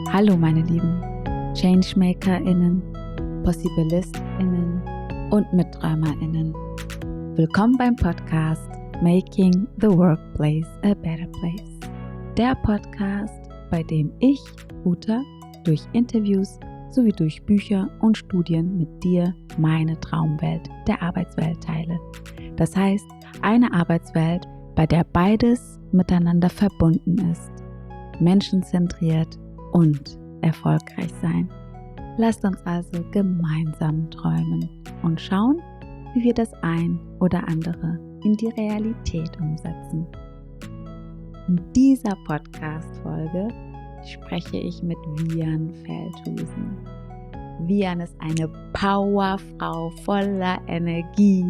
Hallo meine Lieben ChangemakerInnen, PossibilistInnen und MitträumerInnen. Willkommen beim Podcast Making the Workplace a Better Place. Der Podcast, bei dem ich, Uta, durch Interviews sowie durch Bücher und Studien mit dir meine Traumwelt der Arbeitswelt teile. Das heißt, eine Arbeitswelt, bei der beides miteinander verbunden ist. Menschenzentriert und erfolgreich sein. Lasst uns also gemeinsam träumen und schauen, wie wir das ein oder andere in die Realität umsetzen. In dieser Podcast-Folge spreche ich mit Vian Veldhusen. Vian ist eine Powerfrau voller Energie,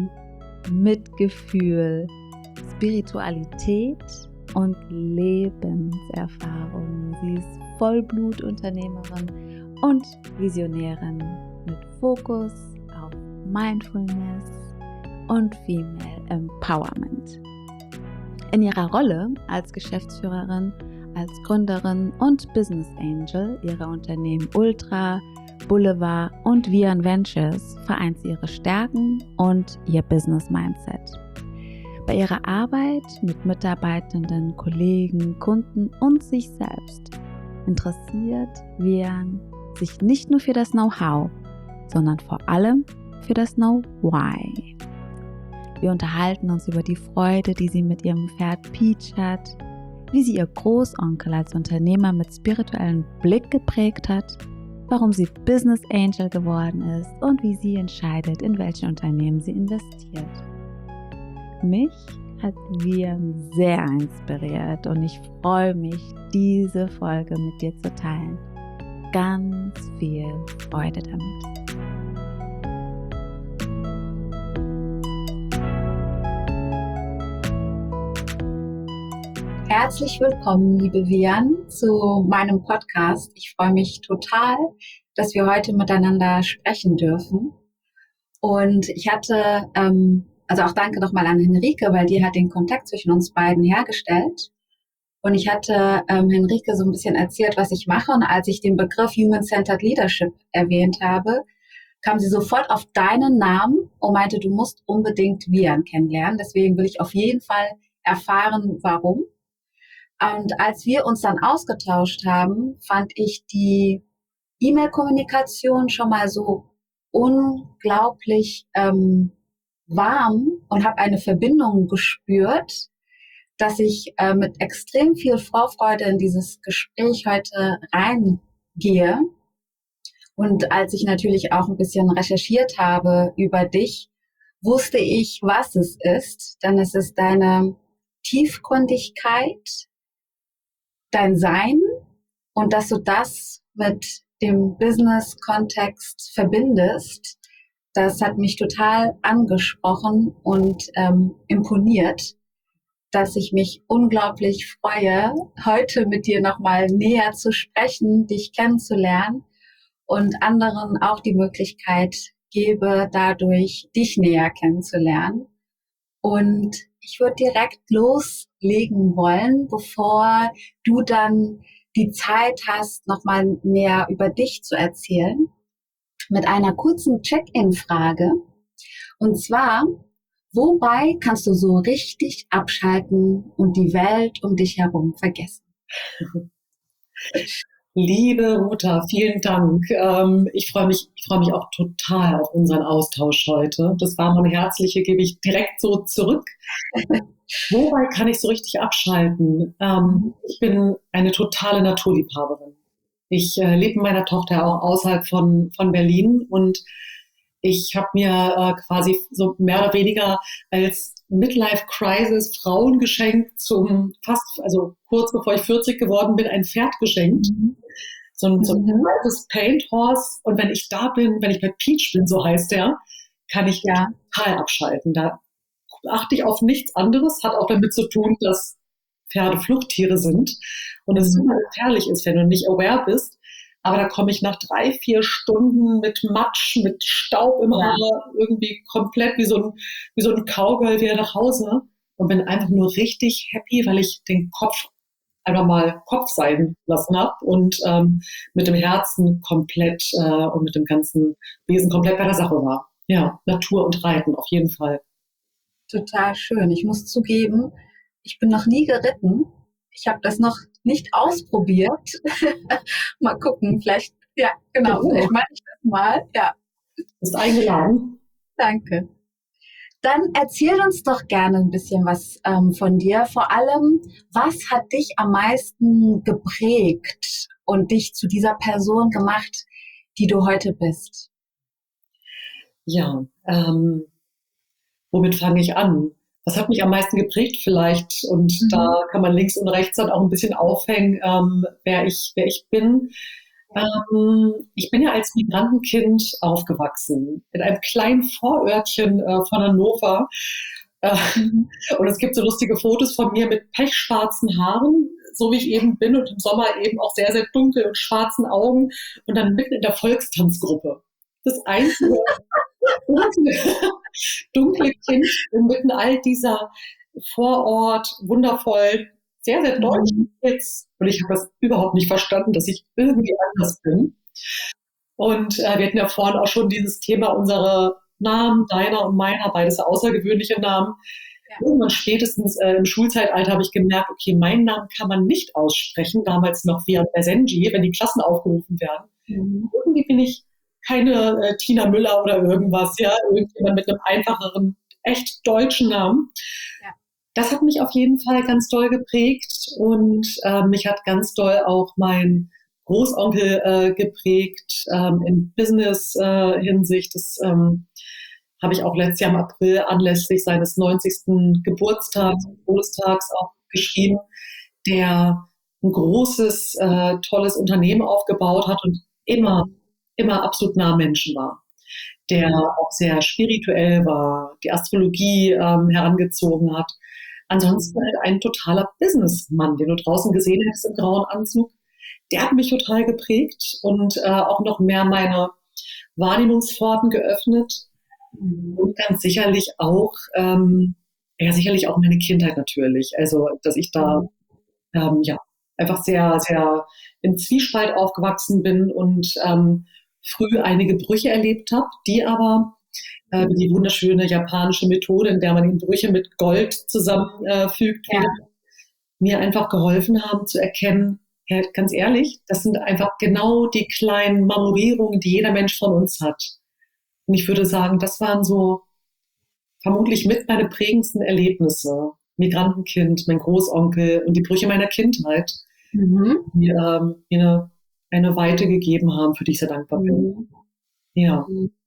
Mitgefühl, Spiritualität und Lebenserfahrung. Sie ist Vollblutunternehmerin und Visionärin mit Fokus auf Mindfulness und Female Empowerment. In ihrer Rolle als Geschäftsführerin, als Gründerin und Business Angel ihrer Unternehmen Ultra, Boulevard und Vian Ventures vereint sie ihre Stärken und ihr Business Mindset. Bei ihrer Arbeit mit Mitarbeitenden, Kollegen, Kunden und sich selbst interessiert Vian sich nicht nur für das Know-how, sondern vor allem für das Know-Why. Wir unterhalten uns über die Freude, die sie mit ihrem Pferd Peach hat, wie sie ihr Großonkel als Unternehmer mit spirituellem Blick geprägt hat, warum sie Business Angel geworden ist und wie sie entscheidet, in welche Unternehmen sie investiert. Mich hat Vian sehr inspiriert und ich freue mich, diese Folge mit dir zu teilen. Ganz viel Freude damit. Herzlich willkommen, liebe Vian, zu meinem Podcast. Ich freue mich total, dass wir heute miteinander sprechen dürfen. Und ich hatte, also auch danke nochmal an Henrike, weil die hat den Kontakt zwischen uns beiden hergestellt. Und ich hatte Henrike so ein bisschen erzählt, was ich mache. Und als ich den Begriff Human-Centered Leadership erwähnt habe, kam sie sofort auf deinen Namen und meinte, du musst unbedingt Vian kennenlernen. Deswegen will ich auf jeden Fall erfahren, warum. Und als wir uns dann ausgetauscht haben, fand ich die E-Mail-Kommunikation schon mal so unglaublich warm und habe eine Verbindung gespürt, dass ich mit extrem viel Vorfreude in dieses Gespräch heute reingehe. Und als ich natürlich auch ein bisschen recherchiert habe über dich, wusste ich, was es ist. Denn es ist deine Tiefgründigkeit, dein Sein und dass du das mit dem Business-Kontext verbindest. Das hat mich total angesprochen und imponiert, dass ich mich unglaublich freue, heute mit dir nochmal näher zu sprechen, dich kennenzulernen und anderen auch die Möglichkeit gebe, dadurch dich näher kennenzulernen. Und ich würde direkt loslegen wollen, bevor du dann die Zeit hast, nochmal mehr über dich zu erzählen, mit einer kurzen Check-in-Frage. Und zwar, wobei kannst du so richtig abschalten und die Welt um dich herum vergessen? Liebe Uta, vielen Dank. Ich freue mich auch total auf unseren Austausch heute. Das warme und Herzliche gebe ich direkt so zurück. Wobei kann ich so richtig abschalten? Ich bin eine totale Naturliebhaberin. Ich lebe mit meiner Tochter auch außerhalb von Berlin und ich habe mir quasi so mehr oder weniger als Midlife-Crisis Frauen geschenkt also kurz bevor ich 40 geworden bin, ein Pferd geschenkt. So ein altes Paint Horse. Und wenn ich da bin, wenn ich bei Peach bin, so heißt der, kann ich total abschalten. Da achte ich auf nichts anderes, hat auch damit zu tun, dass Pferde Fluchttiere sind und es super gefährlich ist, wenn du nicht aware bist. Aber da komme ich nach 3-4 Stunden mit Matsch, mit Staub im Haar, irgendwie komplett wie so ein Cowgirl wieder nach Hause und bin einfach nur richtig happy, weil ich den Kopf einfach mal Kopf sein lassen habe und mit dem Herzen komplett und mit dem ganzen Wesen komplett bei der Sache war. Ja, Natur und Reiten auf jeden Fall. Total schön. Ich muss zugeben, ich bin noch nie geritten. Ich habe das noch nicht ausprobiert. Mal gucken, vielleicht, ja, genau, Ja, vielleicht mache ich das mal. Ja, bist eingeladen. danke. Dann erzähl uns doch gerne ein bisschen was von dir. Vor allem, was hat dich am meisten geprägt und dich zu dieser Person gemacht, die du heute bist? Ja, womit fange ich an? Was hat mich am meisten geprägt vielleicht? Und Mhm. da kann man links und rechts dann auch ein bisschen aufhängen, wer ich bin. Ich bin ja als Migrantenkind aufgewachsen in einem kleinen Vorörtchen von Hannover. Äh, Mhm. und es gibt so lustige Fotos von mir mit pechschwarzen Haaren, so wie ich eben bin, und im Sommer eben auch sehr, sehr dunkel und schwarzen Augen und dann mitten in der Volkstanzgruppe. Das einzige dunkle, dunkle Kind inmitten all dieser Vorort, wundervoll, sehr, sehr deutsch Mhm. Kids. Und ich habe das überhaupt nicht verstanden, dass ich irgendwie anders bin. Und wir hatten ja vorhin auch schon dieses Thema unsere Namen, deiner und meiner, beides außergewöhnliche Namen. Ja. Irgendwann spätestens im Schulzeitalter habe ich gemerkt, okay, meinen Namen kann man nicht aussprechen, damals noch via Messenger, wenn die Klassen aufgerufen werden. Mhm. Irgendwie bin ich keine Tina Müller oder irgendwas, ja, irgendjemand mit einem einfacheren, echt deutschen Namen. Ja. Das hat mich auf jeden Fall ganz doll geprägt und mich hat ganz doll auch mein Großonkel geprägt in Business-Hinsicht. Das habe ich auch letztes Jahr im April anlässlich seines 90. Geburtstags, Todestags auch geschrieben, der ein großes, tolles Unternehmen aufgebaut hat und immer absolut nah am Menschen war, der auch sehr spirituell war, die Astrologie herangezogen hat. Ansonsten halt ein totaler Businessmann, den du draußen gesehen hättest im grauen Anzug. Der hat mich total geprägt und auch noch mehr meine Wahrnehmungspforten geöffnet Mhm. und ganz sicherlich auch, ja, sicherlich auch meine Kindheit natürlich. Also, dass ich da ja, einfach sehr, sehr im Zwiespalt aufgewachsen bin und früh einige Brüche erlebt habe, die aber wie die wunderschöne japanische Methode, in der man eben Brüche mit Gold zusammenfügt, Ja. mir einfach geholfen haben zu erkennen, ja, ganz ehrlich, das sind einfach genau die kleinen Marmorierungen, die jeder Mensch von uns hat. Und ich würde sagen, das waren so vermutlich mit meine prägendsten Erlebnisse. Migrantenkind, mein Großonkel und die Brüche meiner Kindheit, Mhm. die mir eine Weite gegeben haben, für die ich sehr dankbar bin. Mhm. Ja.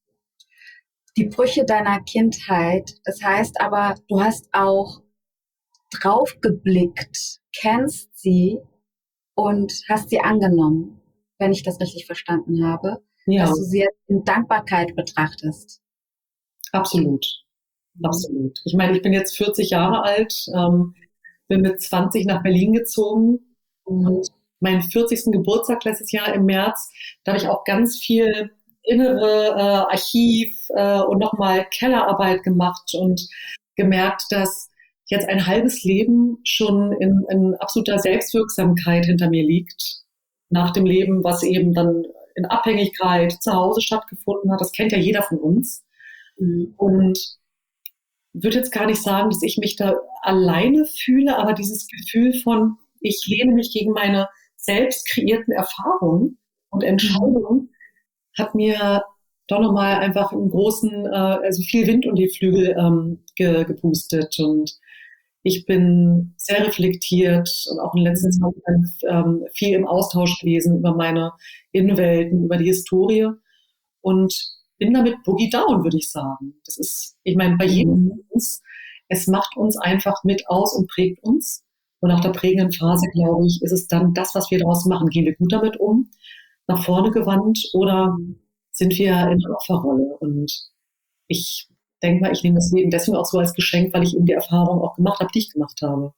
Die Brüche deiner Kindheit, das heißt aber, du hast auch drauf geblickt, kennst sie und hast sie angenommen, wenn ich das richtig verstanden habe, Ja, dass du sie jetzt in Dankbarkeit betrachtest. absolut. Mhm. Absolut. Ich meine, ich bin jetzt 40 Jahre alt, bin mit 20 nach Berlin gezogen und Mhm. meinen 40. Geburtstag letztes Jahr im März, da habe ich auch ganz viel innere Archiv und nochmal Kellerarbeit gemacht und gemerkt, dass jetzt ein halbes Leben schon in absoluter Selbstwirksamkeit hinter mir liegt. Nach dem Leben, was eben dann in Abhängigkeit zu Hause stattgefunden hat. Das kennt ja jeder von uns. Mhm. Und würde jetzt gar nicht sagen, dass ich mich da alleine fühle, aber dieses Gefühl von, ich lehne mich gegen meine selbst kreierten Erfahrungen und Mhm. Entscheidungen, hat mir doch nochmal einfach einen großen, also viel Wind und die Flügel gepustet. Und ich bin sehr reflektiert und auch in letzter Mhm. Zeit viel im Austausch gewesen über meine Innenwelten, über die Historie und bin damit Boogie Down, würde ich sagen. Das ist, ich meine, bei jedem von Mhm. uns, es macht uns einfach mit aus und prägt uns. Und nach der prägenden Phase, glaube ich, ist es dann das, was wir daraus machen. Gehen wir gut damit um, nach vorne gewandt oder sind wir in der Opferrolle? Und ich denke mal, ich nehme das Leben deswegen auch so als Geschenk, weil ich eben die Erfahrung auch gemacht habe, die ich gemacht habe.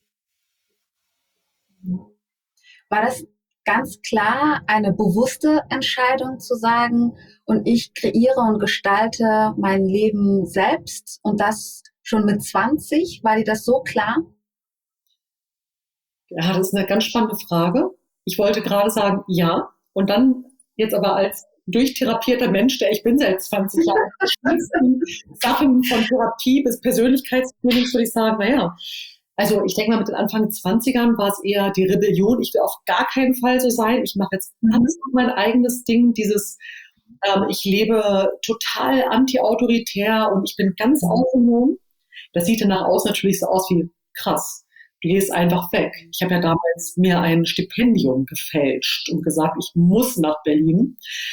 War das ganz klar eine bewusste Entscheidung zu sagen, und ich kreiere und gestalte mein Leben selbst und das schon mit 20? War dir das so klar? Ja, das ist eine ganz spannende Frage. Ich wollte gerade sagen, ja. Und dann jetzt aber als durchtherapierter Mensch, der ich bin seit 20 Jahren, Sachen von Therapie bis Persönlichkeitstraining, würde ich sagen, naja, also ich denke mal, mit den Anfang 20ern war es eher die Rebellion. Ich will auf gar keinen Fall so sein. Ich mache jetzt alles mein eigenes Ding, ich lebe total anti-autoritär und ich bin ganz autonom. Das sieht dann nach außen natürlich so aus wie krass. Du gehst einfach weg. Ich habe ja damals mir ein Stipendium gefälscht und gesagt, ich muss nach Berlin.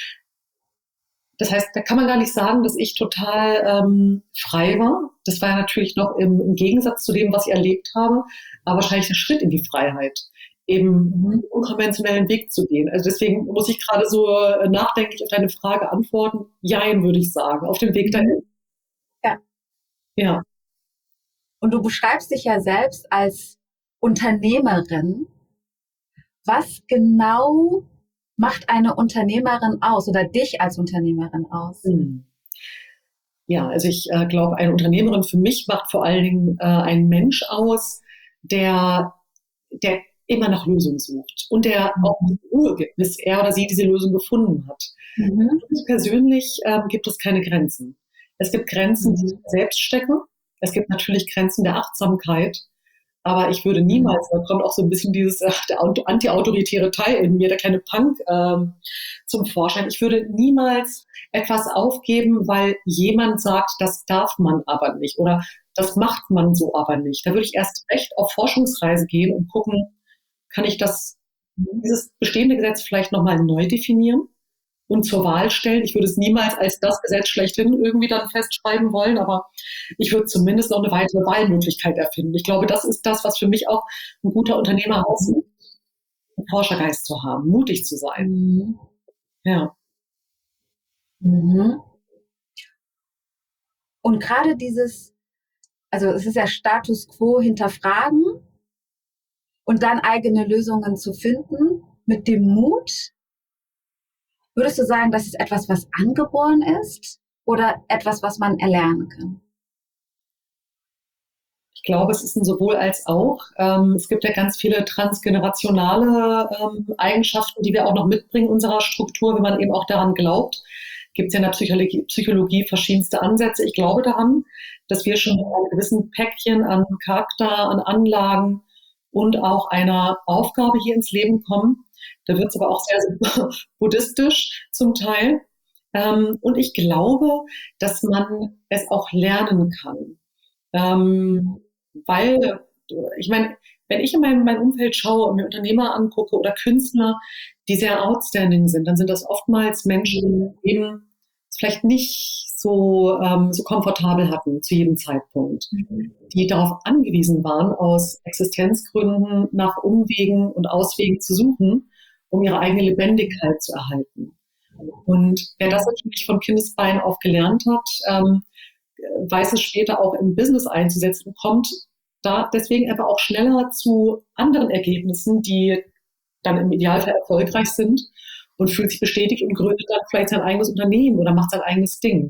Das heißt, da kann man gar nicht sagen, dass ich total frei war. Das war ja natürlich noch im Gegensatz zu dem, was ich erlebt habe, aber wahrscheinlich der Schritt in die Freiheit, eben einen unkonventionellen Weg zu gehen. Also deswegen muss ich gerade so nachdenklich auf deine Frage antworten. Jein, würde ich sagen, auf dem Weg dahin. Ja. Ja. Und du beschreibst dich ja selbst als Unternehmerin. Was genau macht eine Unternehmerin aus oder dich als Unternehmerin aus? Ja, also ich glaube, eine Unternehmerin für mich macht vor allen Dingen ein Mensch aus, der immer nach Lösungen sucht und der auch Ruhe gibt, bis er oder sie diese Lösung gefunden hat. Für mich persönlich gibt es keine Grenzen. Es gibt Grenzen, die ich selbst stecke. Es gibt natürlich Grenzen der Achtsamkeit. Aber ich würde niemals, da kommt auch so ein bisschen der anti-autoritäre Teil in mir, der kleine Punk zum Vorschein. Ich würde niemals etwas aufgeben, weil jemand sagt, das darf man aber nicht oder das macht man so aber nicht. Da würde ich erst recht auf Forschungsreise gehen und gucken, kann ich dieses bestehende Gesetz vielleicht nochmal neu definieren und zur Wahl stellen. Ich würde es niemals als das Gesetz schlechthin irgendwie dann festschreiben wollen, aber ich würde zumindest noch eine weitere Wahlmöglichkeit erfinden. Ich glaube, das ist das, was für mich auch ein guter Unternehmer ausmacht, einen Forschergeist zu haben, mutig zu sein. Ja. Und gerade also es ist ja Status quo hinterfragen und dann eigene Lösungen zu finden mit dem Mut. Würdest du sagen, das ist etwas, was angeboren ist oder etwas, was man erlernen kann? Ich glaube, es ist ein sowohl als auch. Es gibt ja ganz viele transgenerationale Eigenschaften, die wir auch noch mitbringen in unserer Struktur, wenn man eben auch daran glaubt. Gibt es ja in der Psychologie verschiedenste Ansätze. Ich glaube daran, dass wir schon mit einem gewissen Päckchen an Charakter, an Anlagen und auch einer Aufgabe hier ins Leben kommen. Da wird es aber auch sehr, sehr buddhistisch zum Teil. Und ich glaube, dass man es auch lernen kann. Weil, ich meine, wenn ich in mein Umfeld schaue und mir Unternehmer angucke oder Künstler, die sehr outstanding sind, dann sind das oftmals Menschen, die eben es vielleicht nicht so komfortabel hatten zu jedem Zeitpunkt, die darauf angewiesen waren, aus Existenzgründen nach Umwegen und Auswegen zu suchen, um ihre eigene Lebendigkeit zu erhalten. Und wer das natürlich von Kindesbein auf gelernt hat, weiß es später auch im Business einzusetzen, kommt da deswegen einfach auch schneller zu anderen Ergebnissen, die dann im Idealfall erfolgreich sind und fühlt sich bestätigt und gründet dann vielleicht sein eigenes Unternehmen oder macht sein eigenes Ding.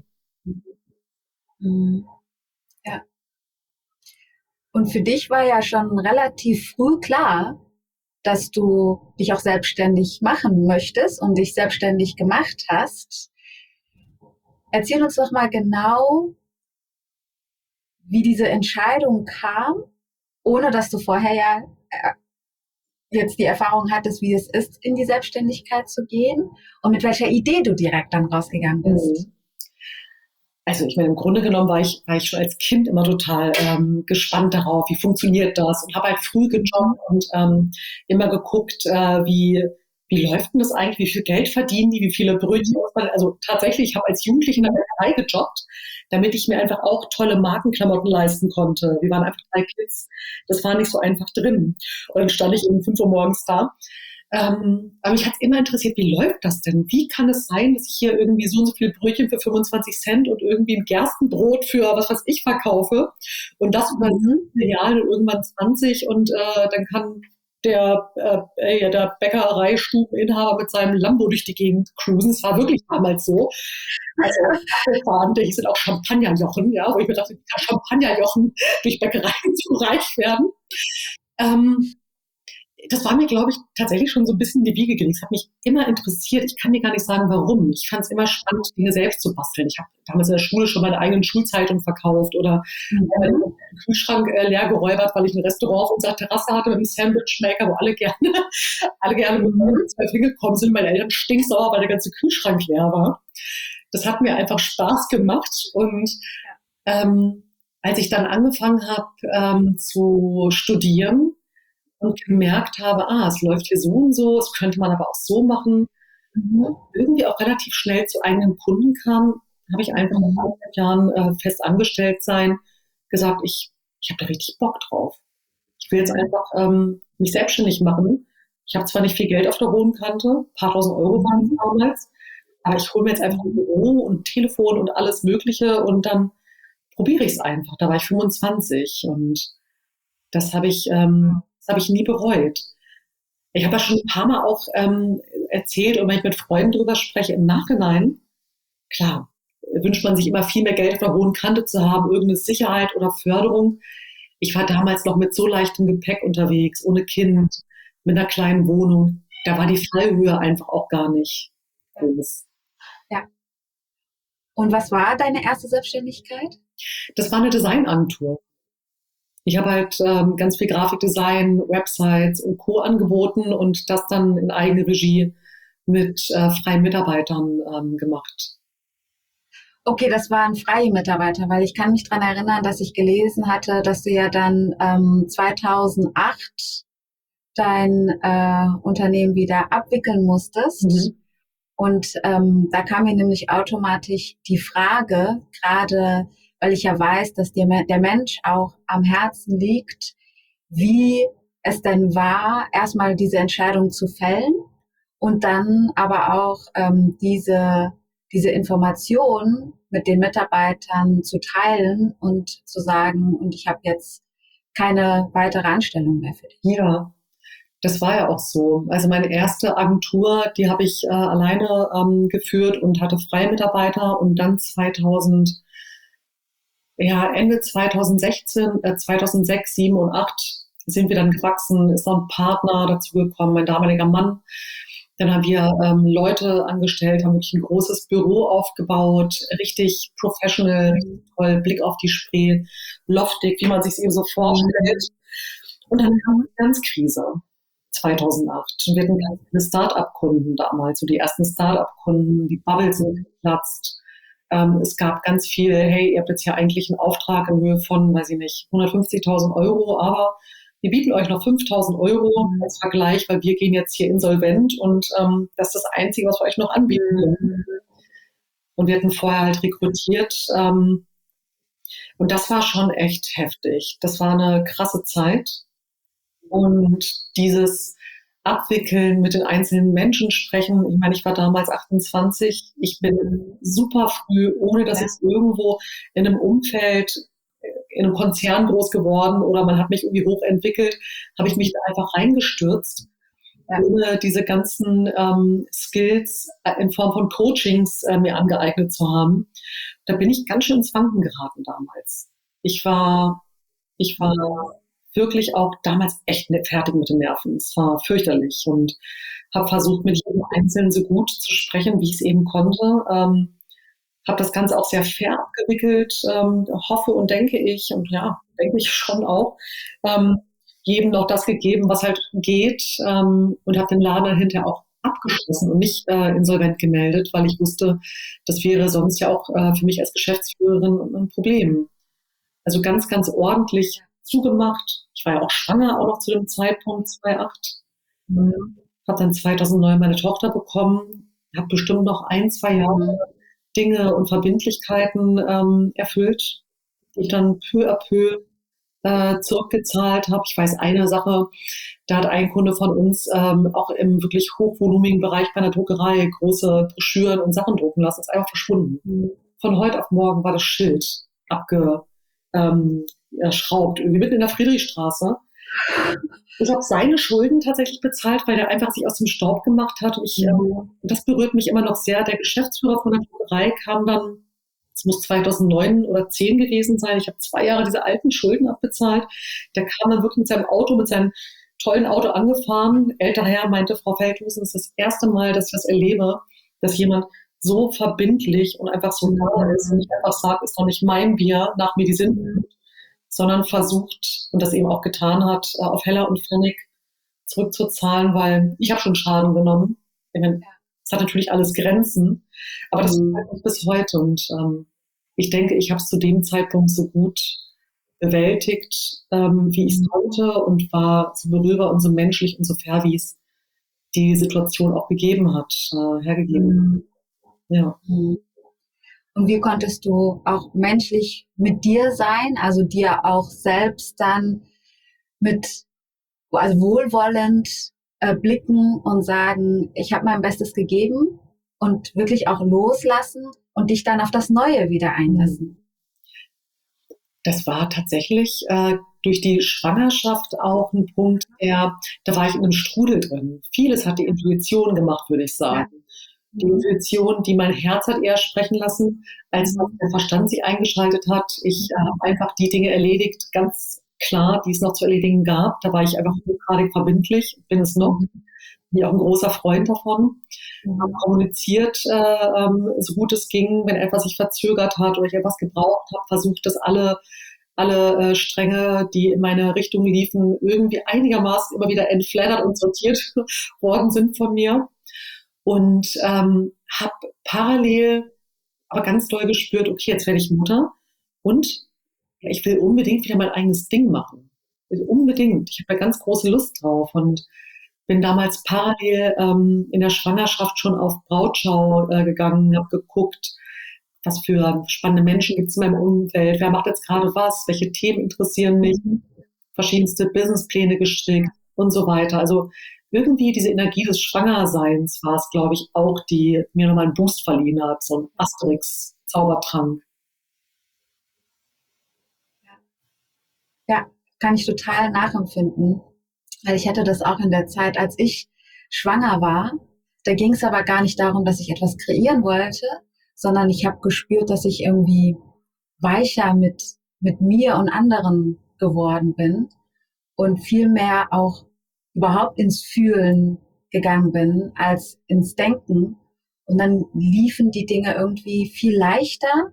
Ja. Und für dich war ja schon relativ früh klar, dass du dich auch selbstständig machen möchtest und dich selbstständig gemacht hast. Erzähl uns doch mal genau, wie diese Entscheidung kam, ohne dass du vorher ja jetzt die Erfahrung hattest, wie es ist, in die Selbstständigkeit zu gehen und mit welcher Idee du direkt dann rausgegangen bist. Also ich meine, im Grunde genommen war ich schon als Kind immer total gespannt darauf, wie funktioniert das und habe halt früh gejobbt und immer geguckt, wie läuft denn das eigentlich, wie viel Geld verdienen die, wie viele Brötchen muss man, also tatsächlich, ich habe als Jugendliche in der Bäckerei gejobbt, damit ich mir einfach auch tolle Markenklamotten leisten konnte. Wir waren einfach 3 Kids, das war nicht so einfach drin. Und dann stand ich um 5 Uhr morgens da. Aber mich hat es immer interessiert, wie läuft das denn? Wie kann es sein, dass ich hier irgendwie so und so viele Brötchen für 25 Cent und irgendwie ein Gerstenbrot für was weiß ich verkaufe und das über 7 Filialen und irgendwann 20 und dann kann der Bäckereistubeninhaber mit seinem Lambo durch die Gegend cruisen. Es war wirklich damals so. Also ich sind auch Champagnerjochen, ja, wo ich mir dachte, Champagnerjochen durch Bäckereien zu reich werden. Das war mir, glaube ich, tatsächlich schon so ein bisschen in die Wiege gelegt. Es hat mich immer interessiert. Ich kann dir gar nicht sagen, warum. Ich fand es immer spannend, Dinge selbst zu basteln. Ich habe damals in der Schule schon meine eigenen Schulzeitung verkauft oder den Kühlschrank leer geräubert, weil ich ein Restaurant auf unserer Terrasse hatte mit einem Sandwichmaker, wo alle gerne mit 12 hingekommen sind. Meine Eltern stinksauer, weil der ganze Kühlschrank leer war. Das hat mir einfach Spaß gemacht. Und als ich dann angefangen habe zu studieren, und gemerkt habe, es läuft hier so und so, das könnte man aber auch so machen. Und irgendwie auch relativ schnell zu eigenen Kunden kam, habe ich einfach nach 1,5 Jahren fest angestellt sein, gesagt, ich habe da richtig Bock drauf. Ich will jetzt einfach mich selbstständig machen. Ich habe zwar nicht viel Geld auf der hohen Kante, ein paar tausend Euro waren es damals, aber ich hole mir jetzt einfach ein Büro und Telefon und alles Mögliche und dann probiere ich es einfach. Da war ich 25 und das habe ich nie bereut. Ich habe ja schon ein paar Mal auch erzählt, und wenn ich mit Freunden drüber spreche, im Nachhinein, klar, wünscht man sich immer viel mehr Geld auf der hohen Kante zu haben, irgendeine Sicherheit oder Förderung. Ich war damals noch mit so leichtem Gepäck unterwegs, ohne Kind, mit einer kleinen Wohnung. Da war die Fallhöhe einfach auch gar nicht groß. Ja. Und was war deine erste Selbstständigkeit? Das war eine Designagentur. Ich habe halt ganz viel Grafikdesign, Websites und Co. angeboten und das dann in eigene Regie mit freien Mitarbeitern gemacht. Okay, das waren freie Mitarbeiter, weil ich kann mich daran erinnern, dass ich gelesen hatte, dass du ja dann 2008 dein Unternehmen wieder abwickeln musstest. Und da kam mir nämlich automatisch die Frage, gerade weil ich ja weiß, dass dir der Mensch auch am Herzen liegt, wie es denn war, erstmal diese Entscheidung zu fällen und dann aber auch diese Information mit den Mitarbeitern zu teilen und zu sagen, und ich habe jetzt keine weitere Anstellung mehr für dich. Ja, das war ja auch so. Also meine erste Agentur, die habe ich alleine geführt und hatte freie Mitarbeiter und dann Ende 2016, 2006, 2007 und 2008 sind wir dann gewachsen, ist noch ein Partner dazu gekommen, mein damaliger Mann. Dann haben wir Leute angestellt, haben wirklich ein großes Büro aufgebaut, richtig professional, toll, Blick auf die Spree, loftig, wie man sich es eben so vorstellt. Und dann kam die Finanzkrise 2008. Und wir hatten ganz viele Start-up-Kunden damals, so die ersten Start-up-Kunden, die Bubbles sind geplatzt. Es gab ganz viel, hey, ihr habt jetzt hier eigentlich einen Auftrag in Höhe von, weiß ich nicht, 150.000 Euro, aber wir bieten euch noch 5.000 Euro als Vergleich, weil wir gehen jetzt hier insolvent und das ist das Einzige, was wir euch noch anbieten können. Und wir hatten vorher halt rekrutiert und das war schon echt heftig. Das war eine krasse Zeit und dieses Abwickeln, mit den einzelnen Menschen sprechen. Ich meine, ich war damals 28. Ich bin super früh, ohne dass ich irgendwo in einem Umfeld, in einem Konzern groß geworden oder man hat mich irgendwie hochentwickelt, habe ich mich da einfach reingestürzt, ohne diese ganzen Skills in Form von Coachings mir angeeignet zu haben. Da bin ich ganz schön ins Wanken geraten damals. Ich war wirklich auch damals echt fertig mit den Nerven. Es war fürchterlich und habe versucht, mit jedem Einzelnen so gut zu sprechen, wie ich es eben konnte. Habe das Ganze auch sehr fair abgewickelt, hoffe und denke ich, und ja, denke ich schon auch, jedem noch das gegeben, was halt geht und habe den Laden dann hinterher auch abgeschlossen und nicht insolvent gemeldet, weil ich wusste, das wäre sonst ja auch für mich als Geschäftsführerin ein Problem. Also ganz, ganz ordentlich zugemacht. Ich war ja auch schwanger, auch noch zu dem Zeitpunkt, 2008. Habe dann 2009 meine Tochter bekommen, habe bestimmt noch 1-2 Jahre Dinge und Verbindlichkeiten erfüllt, die ich dann peu à peu zurückgezahlt habe. Ich weiß eine Sache, da hat ein Kunde von uns auch im wirklich hochvolumigen Bereich bei einer Druckerei große Broschüren und Sachen drucken lassen. Ist einfach verschwunden. Von heute auf morgen war das Schild abgeschraubt, irgendwie mitten in der Friedrichstraße. Ich habe seine Schulden tatsächlich bezahlt, weil der einfach sich aus dem Staub gemacht hat. Und das berührt mich immer noch sehr. Der Geschäftsführer von der Druckerei kam dann, es muss 2009 oder 2010 gewesen sein, ich habe 2 Jahre diese alten Schulden abbezahlt. Der kam dann wirklich mit seinem Auto, mit seinen tollen Auto angefahren. Älterer Herr meinte, Frau Feldhusen, es ist das erste Mal, dass ich das erlebe, dass jemand so verbindlich und einfach so da ist und nicht einfach sagt, ist doch nicht mein Bier, nach mir die Sintflut, sondern versucht und das eben auch getan hat, auf Heller und Pfennig zurückzuzahlen, weil ich habe schon Schaden genommen. Es hat natürlich alles Grenzen, aber das bleibt mich bis heute und ich denke, ich habe es zu dem Zeitpunkt so gut bewältigt, wie ich es konnte und war so berührbar und so menschlich und so fair, wie es die Situation auch gegeben hat, hergegeben. Ja. Und wie konntest du auch menschlich mit dir sein, also dir auch selbst dann also wohlwollend blicken und sagen, ich habe mein Bestes gegeben und wirklich auch loslassen und dich dann auf das Neue wieder einlassen? Das war tatsächlich durch die Schwangerschaft auch ein Punkt, da war ich in einem Strudel drin. Vieles hat die Intuition gemacht, würde ich sagen. Ja. Die Intuition, die mein Herz hat eher sprechen lassen, als dass der Verstand sich eingeschaltet hat. Ich habe einfach die Dinge erledigt, ganz klar, die es noch zu erledigen gab. Da war ich einfach hochgradig verbindlich, bin es noch. Bin auch ein großer Freund davon. Habe kommuniziert, so gut es ging, wenn etwas sich verzögert hat oder ich etwas gebraucht habe, versucht, dass alle Stränge, die in meine Richtung liefen, irgendwie einigermaßen immer wieder entflattert und sortiert worden sind von mir. Und habe parallel aber ganz doll gespürt, okay, jetzt werde ich Mutter und ja, ich will unbedingt wieder mein eigenes Ding machen. Unbedingt. Ich habe da ganz große Lust drauf und bin damals parallel in der Schwangerschaft schon auf Brautschau gegangen, habe geguckt, was für spannende Menschen gibt es in meinem Umfeld, wer macht jetzt gerade was, welche Themen interessieren mich, verschiedenste Businesspläne gestrickt und so weiter. Also irgendwie diese Energie des Schwangerseins war es, glaube ich, auch, die mir nochmal einen Boost verliehen hat, so ein Asterix-Zaubertrank. Ja, kann ich total nachempfinden, weil ich hatte das auch in der Zeit, als ich schwanger war. Da ging es aber gar nicht darum, dass ich etwas kreieren wollte, sondern ich habe gespürt, dass ich irgendwie weicher mit mir und anderen geworden bin und viel mehr auch überhaupt ins Fühlen gegangen bin als ins Denken. Und dann liefen die Dinge irgendwie viel leichter,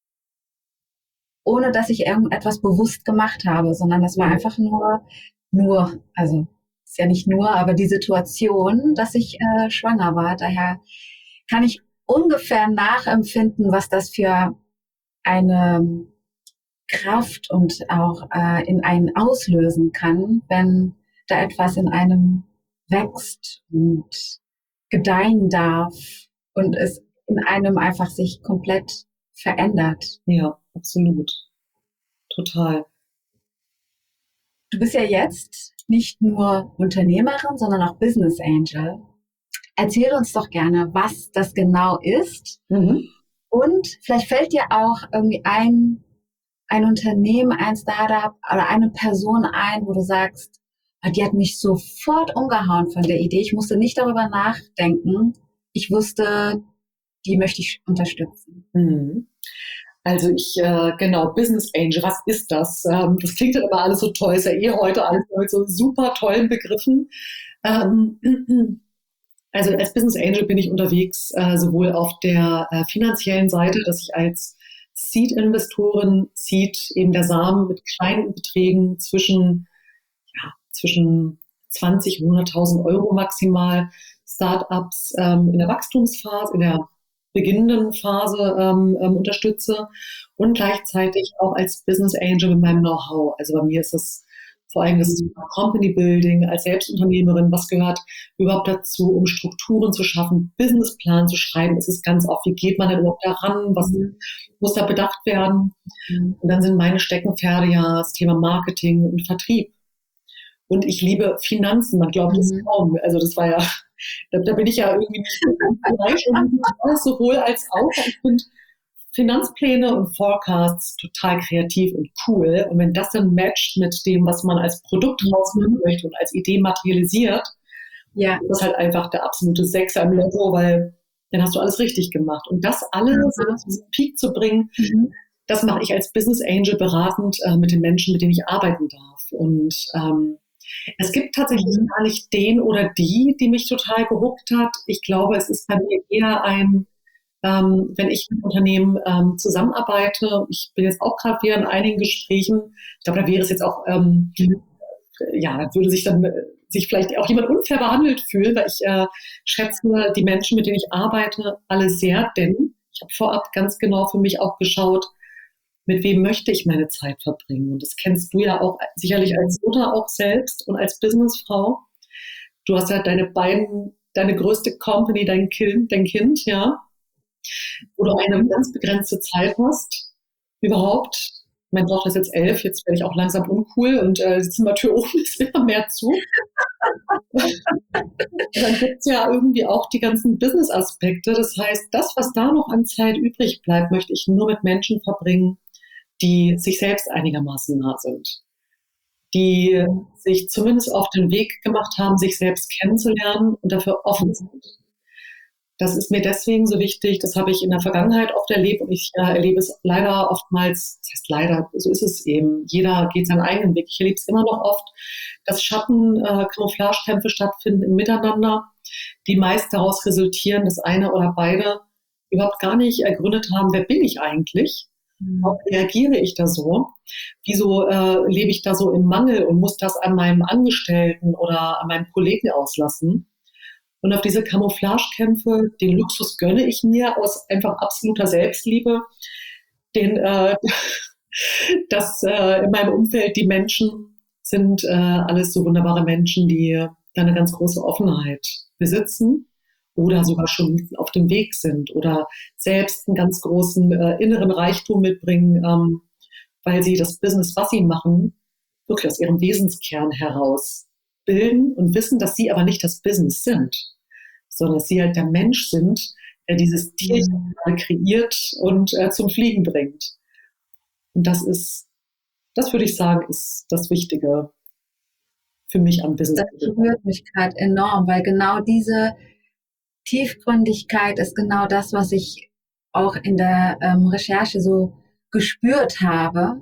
ohne dass ich irgendetwas bewusst gemacht habe, sondern das war einfach nur, also ist ja nicht nur, aber die Situation, dass ich schwanger war. Daher kann ich ungefähr nachempfinden, was das für eine Kraft und auch in einen auslösen kann, wenn da etwas in einem wächst und gedeihen darf und es in einem einfach sich komplett verändert. Ja, absolut. Total. Du bist ja jetzt nicht nur Unternehmerin, sondern auch Business Angel. Erzähl uns doch gerne, was das genau ist. Und vielleicht fällt dir auch irgendwie ein Unternehmen, ein Startup oder eine Person ein, wo du sagst, die hat mich sofort umgehauen von der Idee. Ich musste nicht darüber nachdenken. Ich wusste, die möchte ich unterstützen. Also genau, Business Angel, was ist das? Das klingt dann immer alles so toll, ist ja heute alles mit so super tollen Begriffen. Also als Business Angel bin ich unterwegs, sowohl auf der finanziellen Seite, dass ich als Seed-Investorin, Seed eben der Samen mit kleinen Beträgen zwischen 20 und 100.000 Euro maximal, Startups in der Wachstumsphase, in der beginnenden Phase unterstütze und gleichzeitig auch als Business Angel mit meinem Know-how. Also bei mir ist es vor allem das Company Building als Selbstunternehmerin, was gehört überhaupt dazu, um Strukturen zu schaffen, Businessplan zu schreiben. Es ist ganz oft, wie geht man denn überhaupt daran, was muss da bedacht werden? Und dann sind meine Steckenpferde ja das Thema Marketing und Vertrieb. Und ich liebe Finanzen, man glaubt es kaum. Also das war ja, da bin ich ja irgendwie nicht gleich sowohl als auch. Ich finde Finanzpläne und Forecasts total kreativ und cool. Und wenn das dann matcht mit dem, was man als Produkt rausnehmen möchte und als Idee materialisiert, ja, das ist halt einfach der absolute Sechser im Lotto, weil dann hast du alles richtig gemacht. Und das alles in diesen Peak zu bringen, das mache ich als Business Angel beratend mit den Menschen, mit denen ich arbeiten darf. Und Es gibt tatsächlich gar nicht den oder die mich total gehuckt hat. Ich glaube, es ist bei mir eher wenn ich mit Unternehmen zusammenarbeite, ich bin jetzt auch gerade wieder in einigen Gesprächen, ich glaube, da wäre es jetzt auch, ja, da würde sich vielleicht auch jemand unfair behandelt fühlen, weil ich schätze die Menschen, mit denen ich arbeite, alle sehr, denn ich habe vorab ganz genau für mich auch geschaut, mit wem möchte ich meine Zeit verbringen. Und das kennst du ja auch sicherlich als Mutter auch selbst und als Businessfrau. Du hast ja deine größte Company, dein Kind, ja, wo du eine ganz begrenzte Zeit hast, überhaupt. Meine Tochter ist jetzt 11, jetzt werde ich auch langsam uncool und die Zimmertür oben ist immer mehr zu. Dann gibt es ja irgendwie auch die ganzen Business-Aspekte. Das heißt, das, was da noch an Zeit übrig bleibt, möchte ich nur mit Menschen verbringen, die sich selbst einigermaßen nah sind, die sich zumindest auf den Weg gemacht haben, sich selbst kennenzulernen und dafür offen sind. Das ist mir deswegen so wichtig, das habe ich in der Vergangenheit oft erlebt und ich erlebe es leider oftmals, das heißt leider, so ist es eben, jeder geht seinen eigenen Weg. Ich erlebe es immer noch oft, dass Camouflagekämpfe stattfinden im Miteinander, die meist daraus resultieren, dass eine oder beide überhaupt gar nicht ergründet haben, wer bin ich eigentlich? Warum reagiere ich da so? Wieso lebe ich da so im Mangel und muss das an meinem Angestellten oder an meinem Kollegen auslassen? Und auf diese Camouflagekämpfe, den Luxus gönne ich mir aus einfach absoluter Selbstliebe, dass in meinem Umfeld die Menschen sind alles so wunderbare Menschen, die da eine ganz große Offenheit besitzen oder sogar schon auf dem Weg sind oder selbst einen ganz großen inneren Reichtum mitbringen, weil sie das Business, was sie machen, wirklich aus ihrem Wesenskern heraus bilden und wissen, dass sie aber nicht das Business sind, sondern dass sie halt der Mensch sind, der dieses Tier kreiert und zum Fliegen bringt. Und das würde ich sagen, ist das Wichtige für mich am Business. Das berührt mich gerade enorm, weil genau diese Tiefgründigkeit ist genau das, was ich auch in der Recherche so gespürt habe.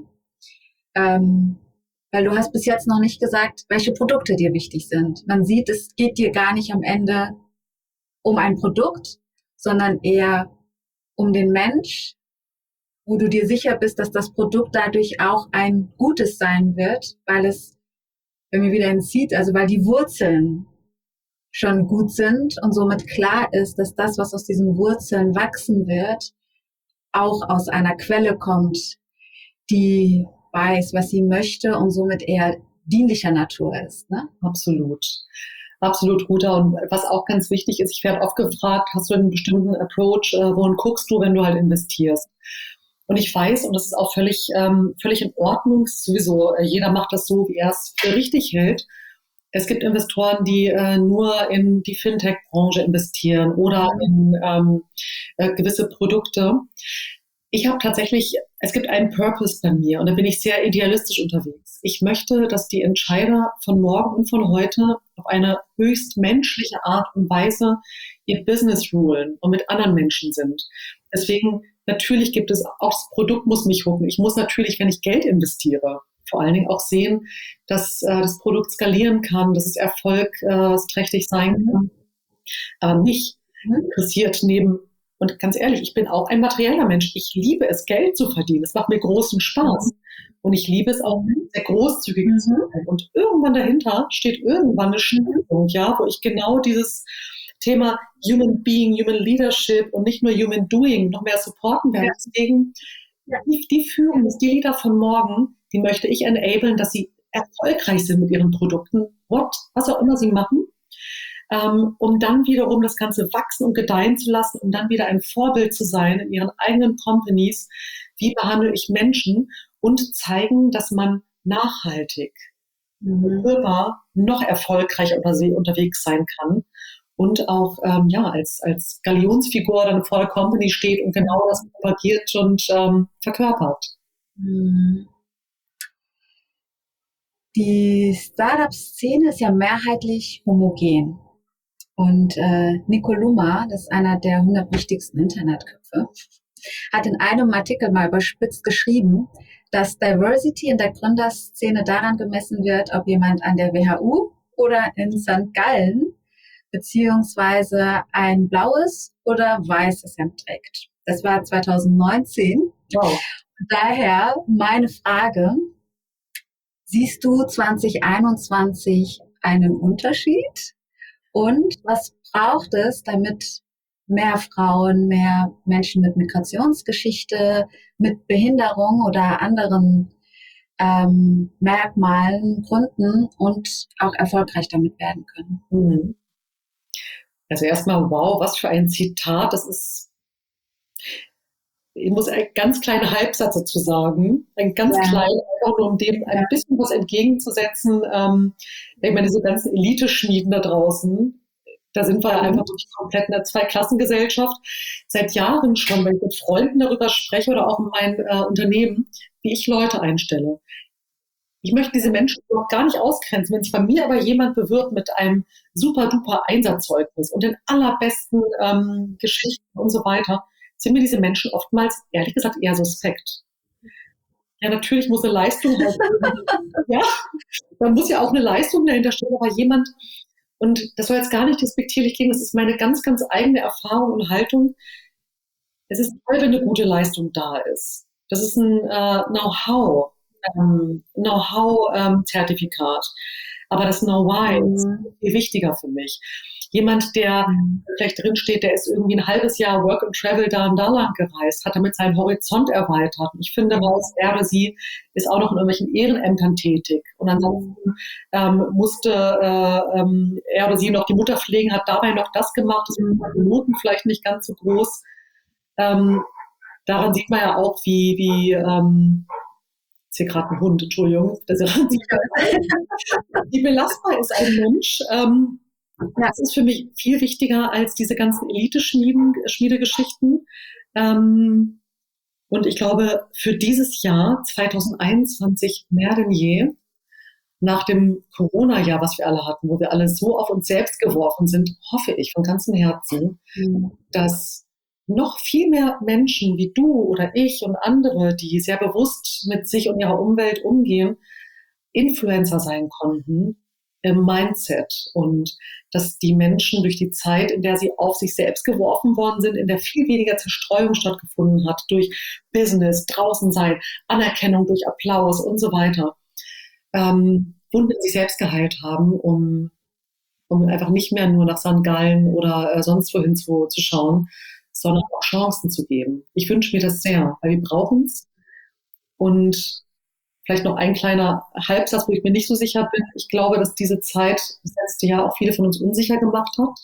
Weil du hast bis jetzt noch nicht gesagt, welche Produkte dir wichtig sind. Man sieht, es geht dir gar nicht am Ende um ein Produkt, sondern eher um den Mensch, wo du dir sicher bist, dass das Produkt dadurch auch ein gutes sein wird, weil es, wenn wir wieder ins Seed, also weil die Wurzeln schon gut sind und somit klar ist, dass das, was aus diesen Wurzeln wachsen wird, auch aus einer Quelle kommt, die weiß, was sie möchte und somit eher dienlicher Natur ist. Ne? Absolut. Absolut, Ruta. Und was auch ganz wichtig ist, ich werde oft gefragt, hast du einen bestimmten Approach, wohin guckst du, wenn du halt investierst? Und ich weiß, und das ist auch völlig in Ordnung, sowieso, jeder macht das so, wie er es für richtig hält. Es gibt Investoren, die nur in die Fintech-Branche investieren oder in gewisse Produkte. Ich habe tatsächlich, es gibt einen Purpose bei mir und da bin ich sehr idealistisch unterwegs. Ich möchte, dass die Entscheider von morgen und von heute auf eine höchst menschliche Art und Weise ihr Business rulen und mit anderen Menschen sind. Deswegen, natürlich gibt es, auch das Produkt muss mich hooken. Ich muss natürlich, wenn ich Geld investiere, vor allen Dingen auch sehen, dass das Produkt skalieren kann, dass es erfolgsträchtig sein kann. Aber mich interessiert und ganz ehrlich, ich bin auch ein materieller Mensch. Ich liebe es, Geld zu verdienen. Es macht mir großen Spaß. Und ich liebe es auch, sehr großzügig zu sein. Und irgendwann dahinter steht irgendwann eine Schnittpunkt, ja, wo ich genau dieses Thema Human Being, Human Leadership und nicht nur Human Doing noch mehr supporten werde. Deswegen, die die Leader von morgen, die möchte ich enablen, dass sie erfolgreich sind mit ihren Produkten, was auch immer sie machen, um dann wiederum das Ganze wachsen und gedeihen zu lassen, um dann wieder ein Vorbild zu sein in ihren eigenen Companies. Wie behandle ich Menschen und zeigen, dass man nachhaltig noch erfolgreicher unterwegs sein kann und auch als Galionsfigur dann vor der Company steht und genau das propagiert und verkörpert. Die Startup-Szene ist ja mehrheitlich homogen. Und Nico Luma, das ist einer der 100 wichtigsten Internetköpfe, hat in einem Artikel mal überspitzt geschrieben, dass Diversity in der Gründerszene daran gemessen wird, ob jemand an der WHU oder in St. Gallen beziehungsweise ein blaues oder weißes Hemd trägt. Das war 2019. Wow. Daher meine Frage, siehst du 2021 einen Unterschied? Und was braucht es, damit mehr Frauen, mehr Menschen mit Migrationsgeschichte, mit Behinderung oder anderen Merkmalen gründen und auch erfolgreich damit werden können? Also erstmal, wow, was für ein Zitat. Ich muss einen ganz kleinen Halbsatz dazu sagen. Einen ganz kleinen, einfach nur um dem ein bisschen was entgegenzusetzen. Ich meine, diese ganzen Elite-Schmieden da draußen, da sind wir einfach wirklich komplett in der Zweiklassengesellschaft. Seit Jahren schon, wenn ich mit Freunden darüber spreche oder auch in meinem Unternehmen, wie ich Leute einstelle. Ich möchte diese Menschen überhaupt gar nicht ausgrenzen. Wenn sich bei mir aber jemand bewirbt mit einem super-duper Einsatzzeugnis und den allerbesten Geschichten und so weiter, sind mir diese Menschen oftmals, ehrlich gesagt, eher suspekt. Ja, natürlich muss eine Leistung, ja, da muss ja auch eine Leistung dahinter stehen, aber jemand, und das soll jetzt gar nicht despektierlich klingen, das ist meine ganz, ganz eigene Erfahrung und Haltung. Es ist toll, wenn eine gute Leistung da ist. Das ist ein Know-how-Zertifikat. Aber das Know-why ist viel wichtiger für mich. Jemand, der vielleicht drin steht, der ist irgendwie ein halbes Jahr Work and Travel da und da lang gereist, hat damit seinen Horizont erweitert. Ich finde raus, er oder sie ist auch noch in irgendwelchen Ehrenämtern tätig. Und ansonsten musste er oder sie noch die Mutter pflegen, hat dabei noch das gemacht, das sind Minuten vielleicht nicht ganz so groß. Daran sieht man ja auch, wie ist hier gerade ein Hund, Entschuldigung, wie belastbar ist ein Mensch. Das ist für mich viel wichtiger als diese ganzen Elite-Schmiedegeschichten. Und ich glaube, für dieses Jahr 2021 mehr denn je, nach dem Corona-Jahr, was wir alle hatten, wo wir alle so auf uns selbst geworfen sind, hoffe ich von ganzem Herzen, dass noch viel mehr Menschen wie du oder ich und andere, die sehr bewusst mit sich und ihrer Umwelt umgehen, Influencer sein konnten im Mindset und dass die Menschen durch die Zeit, in der sie auf sich selbst geworfen worden sind, in der viel weniger Zerstreuung stattgefunden hat, durch Business, draußen sein, Anerkennung durch Applaus und so weiter, Wunden sich selbst geheilt haben, um einfach nicht mehr nur nach St. Gallen oder sonst wohin zu schauen, sondern auch Chancen zu geben. Ich wünsche mir das sehr, weil wir brauchen es. Und vielleicht noch ein kleiner Halbsatz, wo ich mir nicht so sicher bin. Ich glaube, dass diese Zeit das letzte Jahr auch viele von uns unsicher gemacht hat.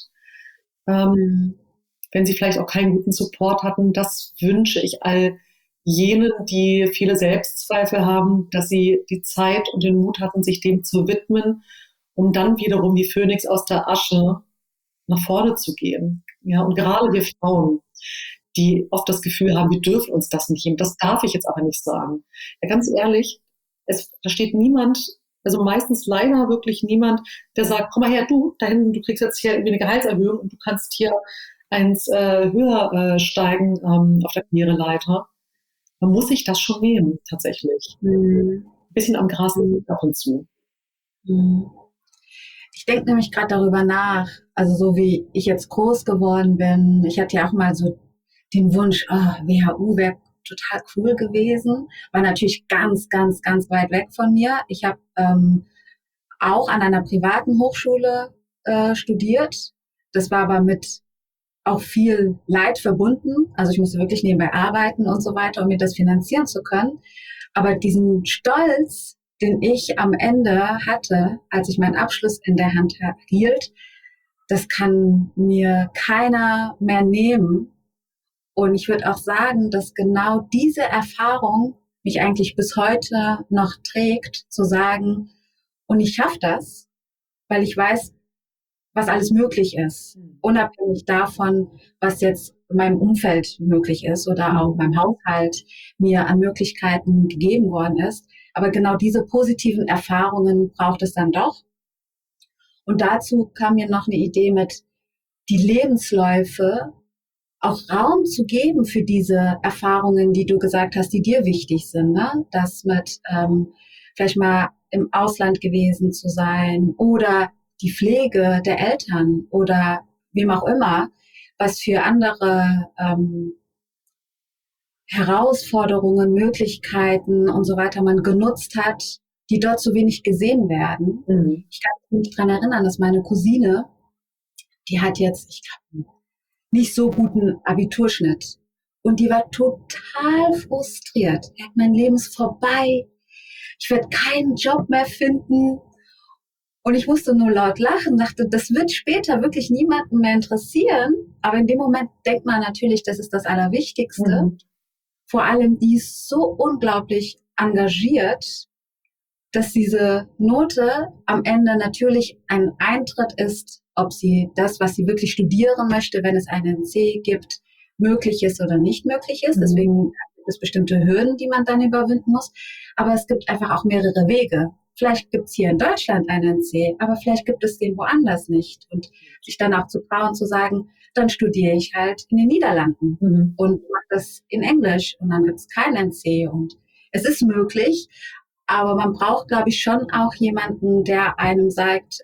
Wenn sie vielleicht auch keinen guten Support hatten, das wünsche ich all jenen, die viele Selbstzweifel haben, dass sie die Zeit und den Mut hatten, sich dem zu widmen, um dann wiederum wie Phönix aus der Asche nach vorne zu gehen. Ja, und gerade wir Frauen, die oft das Gefühl haben, wir dürfen uns das nicht nehmen. Das darf ich jetzt aber nicht sagen. Ja, ganz ehrlich, da steht niemand, also meistens leider wirklich niemand, der sagt, komm mal her, du, da hinten, du kriegst jetzt hier irgendwie eine Gehaltserhöhung und du kannst hier eins höher steigen auf der Karriereleiter. Man muss sich das schon nehmen, tatsächlich. Ein bisschen am Gras ab und zu. Ich denke nämlich gerade darüber nach, also so wie ich jetzt groß geworden bin, ich hatte ja auch mal so den Wunsch, WHU wäre total cool gewesen, war natürlich ganz, ganz, ganz weit weg von mir. Ich habe auch an einer privaten Hochschule studiert. Das war aber mit auch viel Leid verbunden. Also ich musste wirklich nebenbei arbeiten und so weiter, um mir das finanzieren zu können. Aber diesen Stolz, den ich am Ende hatte, als ich meinen Abschluss in der Hand hielt, das kann mir keiner mehr nehmen. Und ich würde auch sagen, dass genau diese Erfahrung mich eigentlich bis heute noch trägt, zu sagen, und ich schaffe das, weil ich weiß, was alles möglich ist, unabhängig davon, was jetzt in meinem Umfeld möglich ist oder auch meinem Haushalt mir an Möglichkeiten gegeben worden ist. Aber genau diese positiven Erfahrungen braucht es dann doch. Und dazu kam mir noch eine Idee mit, die Lebensläufe auch Raum zu geben für diese Erfahrungen, die du gesagt hast, die dir wichtig sind, ne? Das mit vielleicht mal im Ausland gewesen zu sein oder die Pflege der Eltern oder wem auch immer, was für andere Herausforderungen, Möglichkeiten und so weiter man genutzt hat, die dort so wenig gesehen werden. Mhm. Ich kann mich daran erinnern, dass meine Cousine, die hat jetzt, ich glaube, nicht so guten Abiturschnitt. Und die war total frustriert. Mein Leben ist vorbei. Ich werde keinen Job mehr finden. Und ich musste nur laut lachen, dachte, das wird später wirklich niemanden mehr interessieren. Aber in dem Moment denkt man natürlich, das ist das Allerwichtigste. Mhm. Vor allem, die ist so unglaublich engagiert, dass diese Note am Ende natürlich ein Eintritt ist, ob sie das, was sie wirklich studieren möchte, wenn es einen NC gibt, möglich ist oder nicht möglich ist. Deswegen gibt es bestimmte Hürden, die man dann überwinden muss. Aber es gibt einfach auch mehrere Wege. Vielleicht gibt es hier in Deutschland einen NC, aber vielleicht gibt es den woanders nicht. Und sich dann auch zu trauen, zu sagen, dann studiere ich halt in den Niederlanden und mache das in Englisch und dann gibt es keinen NC. Und es ist möglich, aber man braucht, glaube ich, schon auch jemanden, der einem sagt,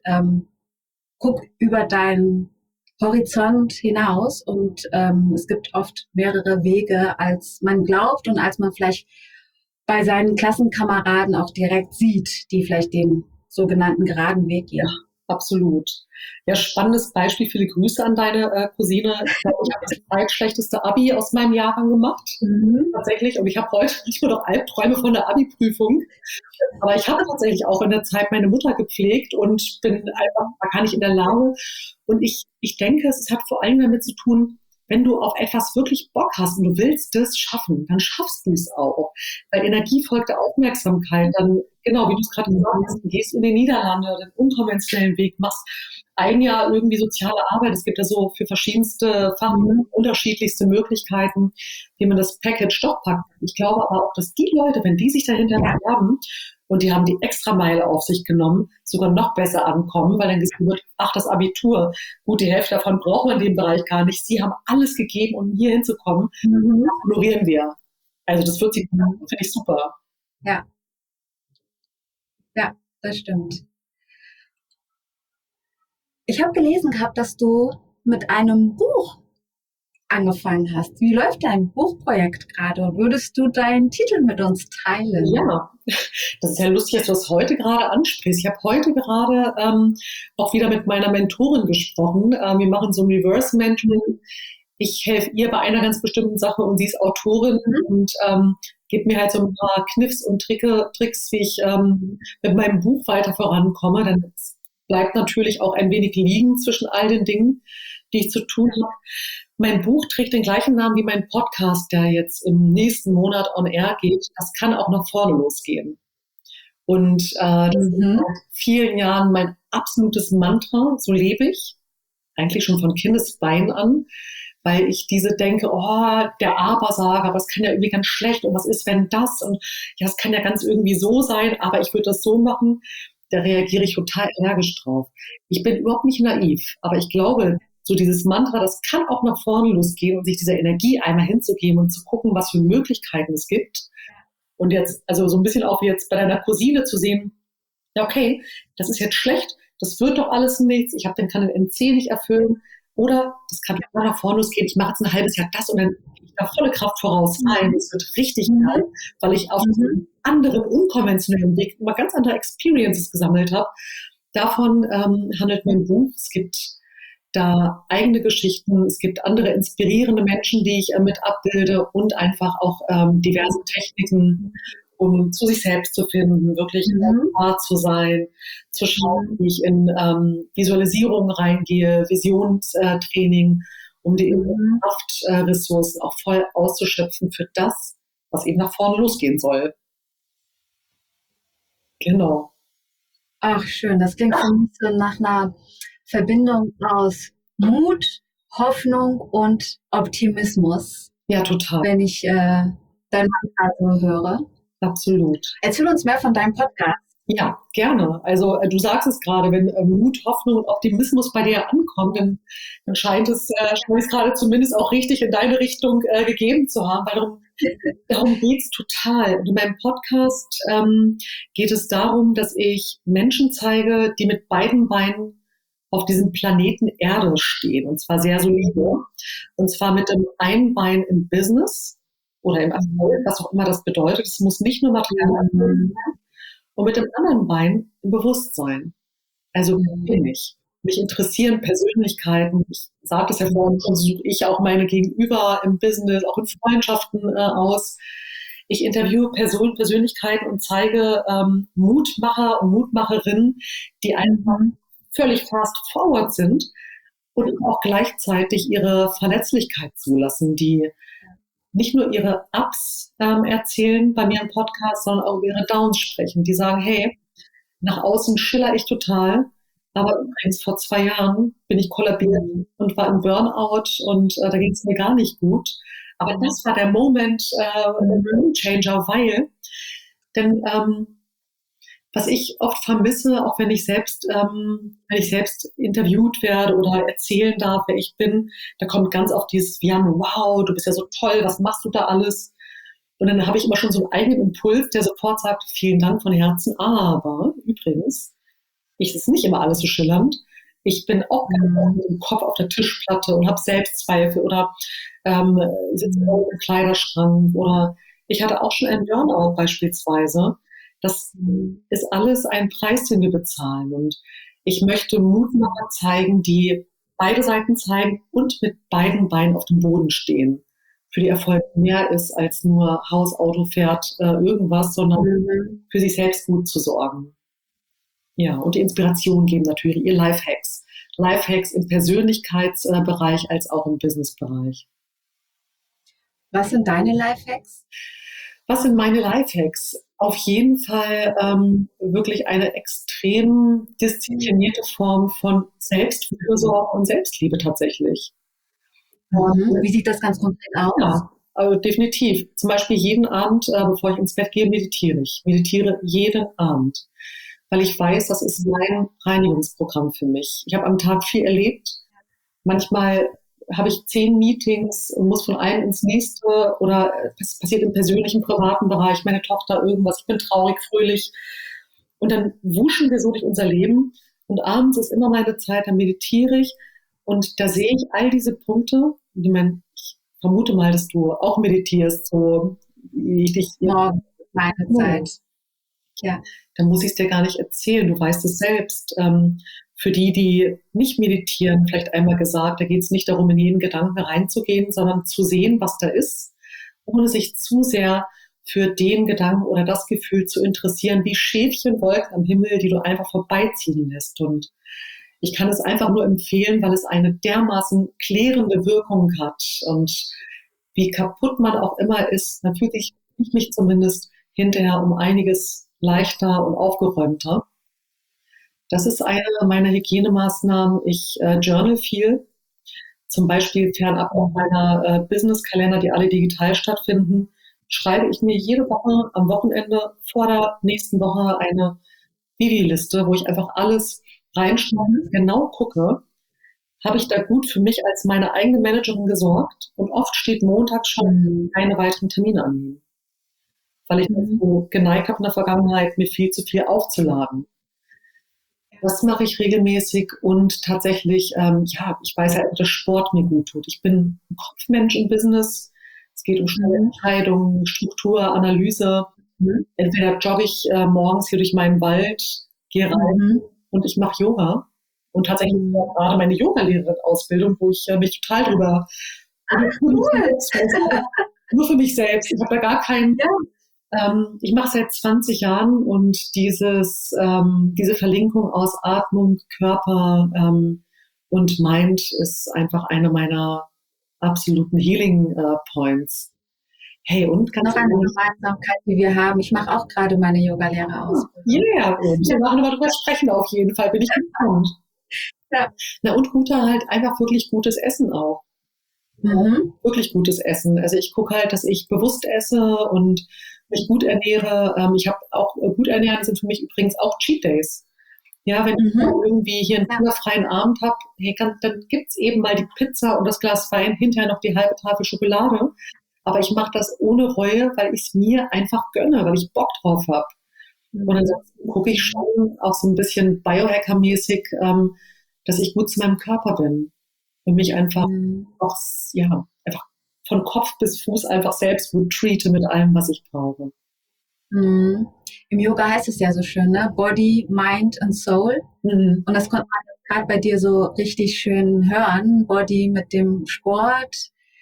guck über deinen Horizont hinaus und es gibt oft mehrere Wege, als man glaubt und als man vielleicht bei seinen Klassenkameraden auch direkt sieht, die vielleicht den sogenannten geraden Weg gehen. Ja, absolut. Ja, spannendes Beispiel. Viele Grüße an deine Cousine. Ich habe das zweitschlechteste Abi aus meinem Jahrgang gemacht, tatsächlich. Und ich habe heute nicht nur noch Albträume von der Abi-Prüfung. Aber ich habe tatsächlich auch in der Zeit meine Mutter gepflegt und bin einfach gar nicht in der Lage. Und ich denke, es hat vor allem damit zu tun, wenn du auf etwas wirklich Bock hast und du willst das schaffen, dann schaffst du es auch. Weil Energie folgt der Aufmerksamkeit. Dann, genau, wie du es gerade gesagt hast, du gehst in die Niederlande, den unkonventionellen Weg, machst ein Jahr irgendwie soziale Arbeit. Es gibt ja so für verschiedenste Fach unterschiedlichste Möglichkeiten, wie man das Package doch packt. Ich glaube aber auch, dass die Leute, wenn die sich dahinter bewerben und die haben die Extrameile auf sich genommen, sogar noch besser ankommen, weil dann gesagt wird, ach, das Abitur, gut, die Hälfte davon brauchen wir in dem Bereich gar nicht. Sie haben alles gegeben, um hier hinzukommen. Das honorieren wir. Also das wird sich, finde ich super. Ja. Ja, das stimmt. Ich habe gelesen gehabt, dass du mit einem Buch angefangen hast. Wie läuft dein Buchprojekt gerade? Würdest du deinen Titel mit uns teilen? Ja, das ist ja lustig, dass du das heute gerade ansprichst. Ich habe heute gerade auch wieder mit meiner Mentorin gesprochen. Wir machen so ein Reverse Mentoring. Ich helfe ihr bei einer ganz bestimmten Sache und sie ist Autorin und gibt mir halt so ein paar Kniffs und Tricks, wie ich mit meinem Buch weiter vorankomme. Dann bleibt natürlich auch ein wenig liegen zwischen all den Dingen, die ich zu tun habe. Mein Buch trägt den gleichen Namen wie mein Podcast, der jetzt im nächsten Monat on air geht. Das kann auch nach vorne losgehen. Und das ist seit vielen Jahren mein absolutes Mantra. So lebe ich, eigentlich schon von Kindesbeinen an, weil ich diese denke, oh, der Aber-Sager, was kann ja irgendwie ganz schlecht und was ist, wenn das? Und ja, es kann ja ganz irgendwie so sein, aber ich würde das so machen. Da reagiere ich total energisch drauf. Ich bin überhaupt nicht naiv, aber ich glaube, so dieses Mantra, das kann auch nach vorne losgehen und sich dieser Energie einmal hinzugeben und zu gucken, was für Möglichkeiten es gibt. Und jetzt, also so ein bisschen auch wie jetzt bei deiner Cousine zu sehen, ja, okay, das ist jetzt schlecht, das wird doch alles nichts, kann den NC nicht erfüllen. Oder das kann auch nach vorne losgehen, ich mache jetzt ein halbes Jahr das und dann gehe ich da volle Kraft voraus. Nein, es wird richtig geil, weil ich auf diesem anderen, unkonventionellen Weg immer ganz andere Experiences gesammelt habe. Davon handelt mein Buch. Es gibt da eigene Geschichten, es gibt andere inspirierende Menschen, die ich mit abbilde und einfach auch diverse Techniken, um zu sich selbst zu finden, wirklich wahr zu sein, zu schauen, wie ich in Visualisierung reingehe, Visionstraining, um die Kraftressourcen auch voll auszuschöpfen für das, was eben nach vorne losgehen soll. Genau. Ach, schön. Das klingt für mich so nach einer Verbindung aus Mut, Hoffnung und Optimismus. Ja, total. Wenn ich dein Mantra so höre. Absolut. Erzähl uns mehr von deinem Podcast. Ja, gerne. Also du sagst es gerade, wenn Mut, Hoffnung und Optimismus bei dir ankommt, dann scheint es gerade zumindest auch richtig in deine Richtung gegeben zu haben, weil darum geht's total. Und in meinem Podcast geht es darum, dass ich Menschen zeige, die mit beiden Beinen auf diesem Planeten Erde stehen, und zwar sehr solide. Und zwar mit dem einen Bein im Business oder im Erfolg, was auch immer das bedeutet. Es muss nicht nur materiell sein, und mit dem anderen Bein im Bewusstsein. Also bin ich. Mich interessieren Persönlichkeiten. Ich sage das ja vorhin schon, suche ich auch meine Gegenüber im Business, auch in Freundschaften aus. Ich interviewe Persönlichkeiten und zeige Mutmacher und Mutmacherinnen, die einfach völlig fast forward sind und auch gleichzeitig ihre Verletzlichkeit zulassen, die nicht nur ihre Ups erzählen bei mir im Podcast, sondern auch ihre Downs sprechen. Die sagen, hey, nach außen schiller ich total, aber übrigens vor 2 Jahren bin ich kollabiert und war im Burnout und da ging es mir gar nicht gut. Aber das war der Moment, Changer, denn was ich oft vermisse, auch wenn ich selbst interviewt werde oder erzählen darf, wer ich bin, da kommt ganz oft dieses, wow, du bist ja so toll, was machst du da alles? Und dann habe ich immer schon so einen eigenen Impuls, der sofort sagt, vielen Dank von Herzen, aber übrigens, ich ist nicht immer alles so schillernd. Ich bin auch mit dem Kopf auf der Tischplatte und habe Selbstzweifel oder sitze im Kleiderschrank oder ich hatte auch schon einen Burnout beispielsweise. Das ist alles ein Preis, den wir bezahlen. Und ich möchte Mutmacher zeigen, die beide Seiten zeigen und mit beiden Beinen auf dem Boden stehen. Für die Erfolg mehr ist als nur Haus, Auto, Pferd, irgendwas, sondern für sich selbst gut zu sorgen. Ja, und die Inspiration geben natürlich ihr Lifehacks. Lifehacks im Persönlichkeitsbereich als auch im Businessbereich. Was sind deine Lifehacks? Was sind meine Lifehacks? Auf jeden Fall wirklich eine extrem disziplinierte Form von Selbstfürsorge und Selbstliebe tatsächlich. Wie sieht das ganz konkret aus? Ja, also definitiv. Zum Beispiel jeden Abend, bevor ich ins Bett gehe, meditiere ich. Meditiere jeden Abend, weil ich weiß, das ist mein Reinigungsprogramm für mich. Ich habe am Tag viel erlebt. Manchmal habe ich 10 Meetings und muss von einem ins nächste oder es passiert im persönlichen, privaten Bereich, meine Tochter irgendwas, ich bin traurig, fröhlich. Und dann wuschen wir so durch unser Leben und abends ist immer meine Zeit, dann meditiere ich und da sehe ich all diese Punkte. Ich meine, ich vermute mal, dass du auch meditierst, so wie ich dich. Morgen, meine Zeit. Ja. Dann muss ich es dir gar nicht erzählen, du weißt es selbst. Für die nicht meditieren, vielleicht einmal gesagt, da geht es nicht darum, in jeden Gedanken reinzugehen, sondern zu sehen, was da ist, ohne sich zu sehr für den Gedanken oder das Gefühl zu interessieren, wie Schäfchenwolken am Himmel, die du einfach vorbeiziehen lässt. Und ich kann es einfach nur empfehlen, weil es eine dermaßen klärende Wirkung hat. Und wie kaputt man auch immer ist, dann fühle ich mich zumindest hinterher um einiges leichter und aufgeräumter. Das ist eine meiner Hygienemaßnahmen. Ich journal viel, zum Beispiel fernab auch meiner Business-Kalender, die alle digital stattfinden, schreibe ich mir jede Woche am Wochenende vor der nächsten Woche eine Vivi-Liste, wo ich einfach alles reinschreibe, genau gucke, habe ich da gut für mich als meine eigene Managerin gesorgt und oft steht montags schon keine weiteren Termine annehmen, weil ich so geneigt habe in der Vergangenheit, mir viel zu viel aufzuladen. Das mache ich regelmäßig und tatsächlich, ich weiß ja, dass Sport mir gut tut. Ich bin ein Kopfmensch im Business. Es geht um schnelle Entscheidungen, Struktur, Analyse. Entweder jogge ich morgens hier durch meinen Wald, gehe rein und ich mache Yoga. Und tatsächlich gerade meine Yoga-Lehrerin-Ausbildung, wo ich mich total drüber nur für mich selbst. Ich habe da gar keinen. Ich mache seit 20 Jahren und diese Verlinkung aus Atmung, Körper und Mind ist einfach eine meiner absoluten Healing Points. Hey, und ganz noch eine Gemeinsamkeit, die wir haben. Ich mache auch gerade meine Yoga-Lehrerausbildung. Yeah, wir machen aber drüber sprechen auf jeden Fall, bin ich gespannt. Ja. Na und guter halt einfach wirklich gutes Essen auch. Wirklich gutes Essen. Also ich gucke halt, dass ich bewusst esse und mich gut ernähre. Ich habe auch gut ernähren sind für mich übrigens auch Cheat Days. Ja, wenn ich mal irgendwie hier einen kinderfreien Abend habe, hey, dann gibt's eben mal die Pizza und das Glas Wein, hinterher noch die halbe Tafel Schokolade. Aber ich mache das ohne Reue, weil ich es mir einfach gönne, weil ich Bock drauf habe. Und ansonsten gucke ich schon auch so ein bisschen Biohacker-mäßig, dass ich gut zu meinem Körper bin und mich einfach auch, ja, einfach von Kopf bis Fuß einfach selbst gut treate mit allem, was ich brauche. Im Yoga heißt es ja so schön, ne? Body, Mind and Soul. Und das konnte man gerade bei dir so richtig schön hören. Body mit dem Sport,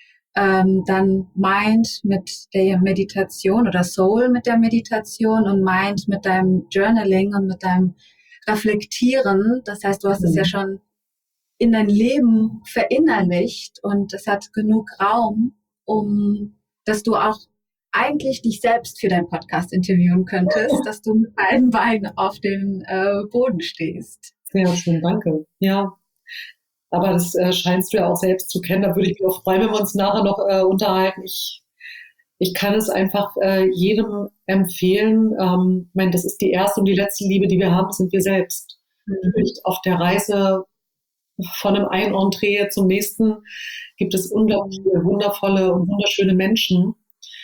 dann Mind mit der Meditation oder Soul mit der Meditation und Mind mit deinem Journaling und mit deinem Reflektieren. Das heißt, du hast es ja schon in dein Leben verinnerlicht und es hat genug Raum, dass du auch eigentlich dich selbst für deinen Podcast interviewen könntest, dass du mit beiden Beinen auf dem Boden stehst. Sehr schön, danke. Ja, aber das scheinst du ja auch selbst zu kennen. Da würde ich mich auch freuen, wenn wir uns nachher noch unterhalten. Ich kann es einfach jedem empfehlen. Ich meine, das ist die erste und die letzte Liebe, die wir haben, sind wir selbst. Auf der Reise von einem einen Entree zum nächsten gibt es unglaublich viele wundervolle und wunderschöne Menschen.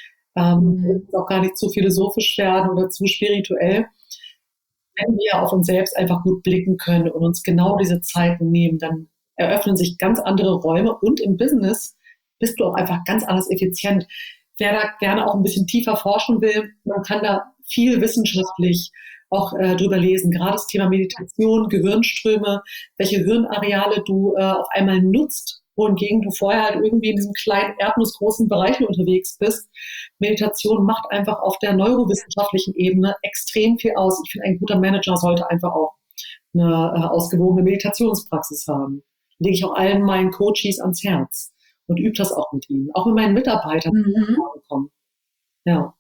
Auch gar nicht zu philosophisch werden oder zu spirituell. Wenn wir auf uns selbst einfach gut blicken können und uns genau diese Zeiten nehmen, dann eröffnen sich ganz andere Räume und im Business bist du auch einfach ganz anders effizient. Wer da gerne auch ein bisschen tiefer forschen will, man kann da viel wissenschaftlich auch drüber lesen. Gerade das Thema Meditation, Gehirnströme, welche Hirnareale du auf einmal nutzt, wohingegen du vorher halt irgendwie in diesem kleinen, erdnussgroßen Bereich unterwegs bist. Meditation macht einfach auf der neurowissenschaftlichen Ebene extrem viel aus. Ich finde, ein guter Manager sollte einfach auch eine ausgewogene Meditationspraxis haben. Lege ich auch allen meinen Coaches ans Herz und übe das auch mit ihnen. Auch mit meinen Mitarbeitern. Ja.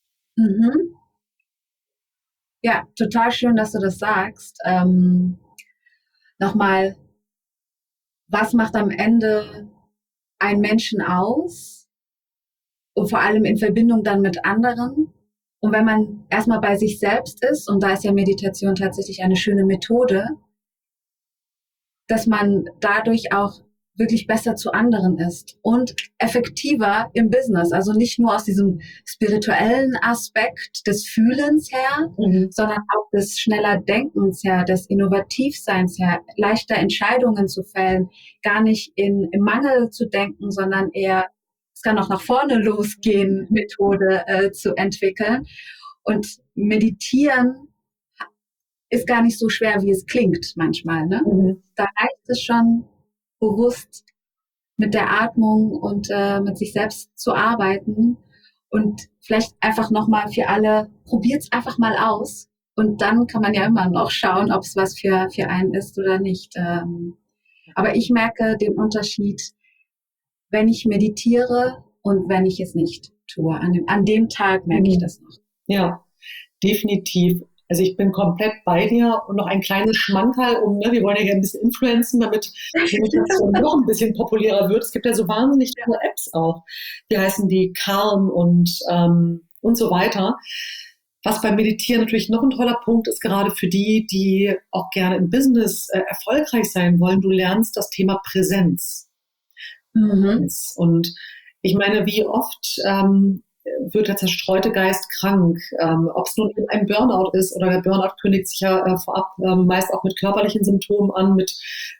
Ja, total schön, dass du das sagst. Nochmal, was macht am Ende einen Menschen aus? Und vor allem in Verbindung dann mit anderen. Und wenn man erstmal bei sich selbst ist, und da ist ja Meditation tatsächlich eine schöne Methode, dass man dadurch auch wirklich besser zu anderen ist und effektiver im Business. Also nicht nur aus diesem spirituellen Aspekt des Fühlens her, sondern auch des schneller Denkens her, des Innovativseins her, leichter Entscheidungen zu fällen, gar nicht im Mangel zu denken, sondern eher, es kann auch nach vorne losgehen, Methode zu entwickeln. Und meditieren ist gar nicht so schwer, wie es klingt manchmal. Ne? Da reicht es schon, bewusst mit der Atmung und mit sich selbst zu arbeiten und vielleicht einfach nochmal für alle, probiert's einfach mal aus und dann kann man ja immer noch schauen, ob es was für einen ist oder nicht. Aber ich merke den Unterschied, wenn ich meditiere und wenn ich es nicht tue. An dem Tag merke ich das noch. Ja, definitiv. Also ich bin komplett bei dir und noch ein kleines Schmankerl, wir wollen ja hier ein bisschen influenzen, damit die Meditation noch ein bisschen populärer wird. Es gibt ja so wahnsinnig tolle Apps auch. Die heißen die Calm und so weiter. Was beim Meditieren natürlich noch ein toller Punkt ist, gerade für die auch gerne im Business erfolgreich sein wollen, du lernst das Thema Präsenz. Und ich meine, wie oft wird der zerstreute Geist krank. Ob es nun ein Burnout ist oder der Burnout kündigt sich ja vorab meist auch mit körperlichen Symptomen an, mit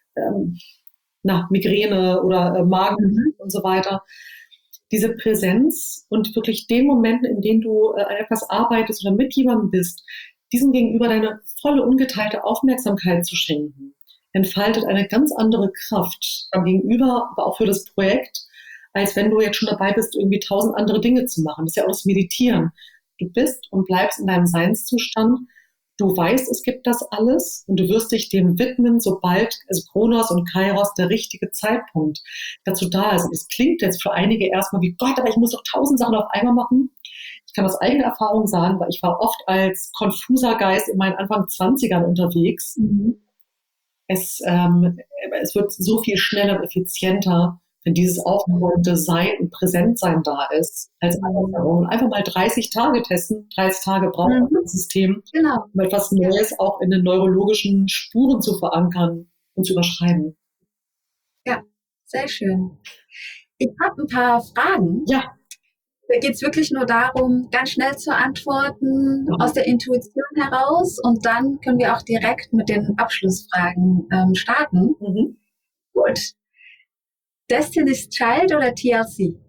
Migräne oder Magen und so weiter. Diese Präsenz und wirklich den Momenten, in denen du an etwas arbeitest oder mit jemandem bist, diesem gegenüber deine volle, ungeteilte Aufmerksamkeit zu schenken, entfaltet eine ganz andere Kraft am Gegenüber, aber auch für das Projekt, als wenn du jetzt schon dabei bist, irgendwie 1000 andere Dinge zu machen. Das ist ja auch das Meditieren. Du bist und bleibst in deinem Seinszustand. Du weißt, es gibt das alles und du wirst dich dem widmen, sobald Kronos und Kairos der richtige Zeitpunkt dazu da ist. Es klingt jetzt für einige erstmal wie, Gott, aber ich muss doch 1000 Sachen auf einmal machen. Ich kann aus eigener Erfahrung sagen, weil ich war oft als konfuser Geist in meinen Anfang 20ern unterwegs. Es wird so viel schneller und effizienter, wenn dieses aufgeräumte Sein und Präsentsein da ist, als Anforderung. Und einfach mal 30 Tage testen. 30 Tage braucht das System, Genau. um etwas Neues auch in den neurologischen Spuren zu verankern und zu überschreiben. Ja, sehr schön. Ich habe ein paar Fragen. Ja. Da geht es wirklich nur darum, ganz schnell zu antworten, aus der Intuition heraus. Und dann können wir auch direkt mit den Abschlussfragen starten. Gut. Destiny's Child oder TLC?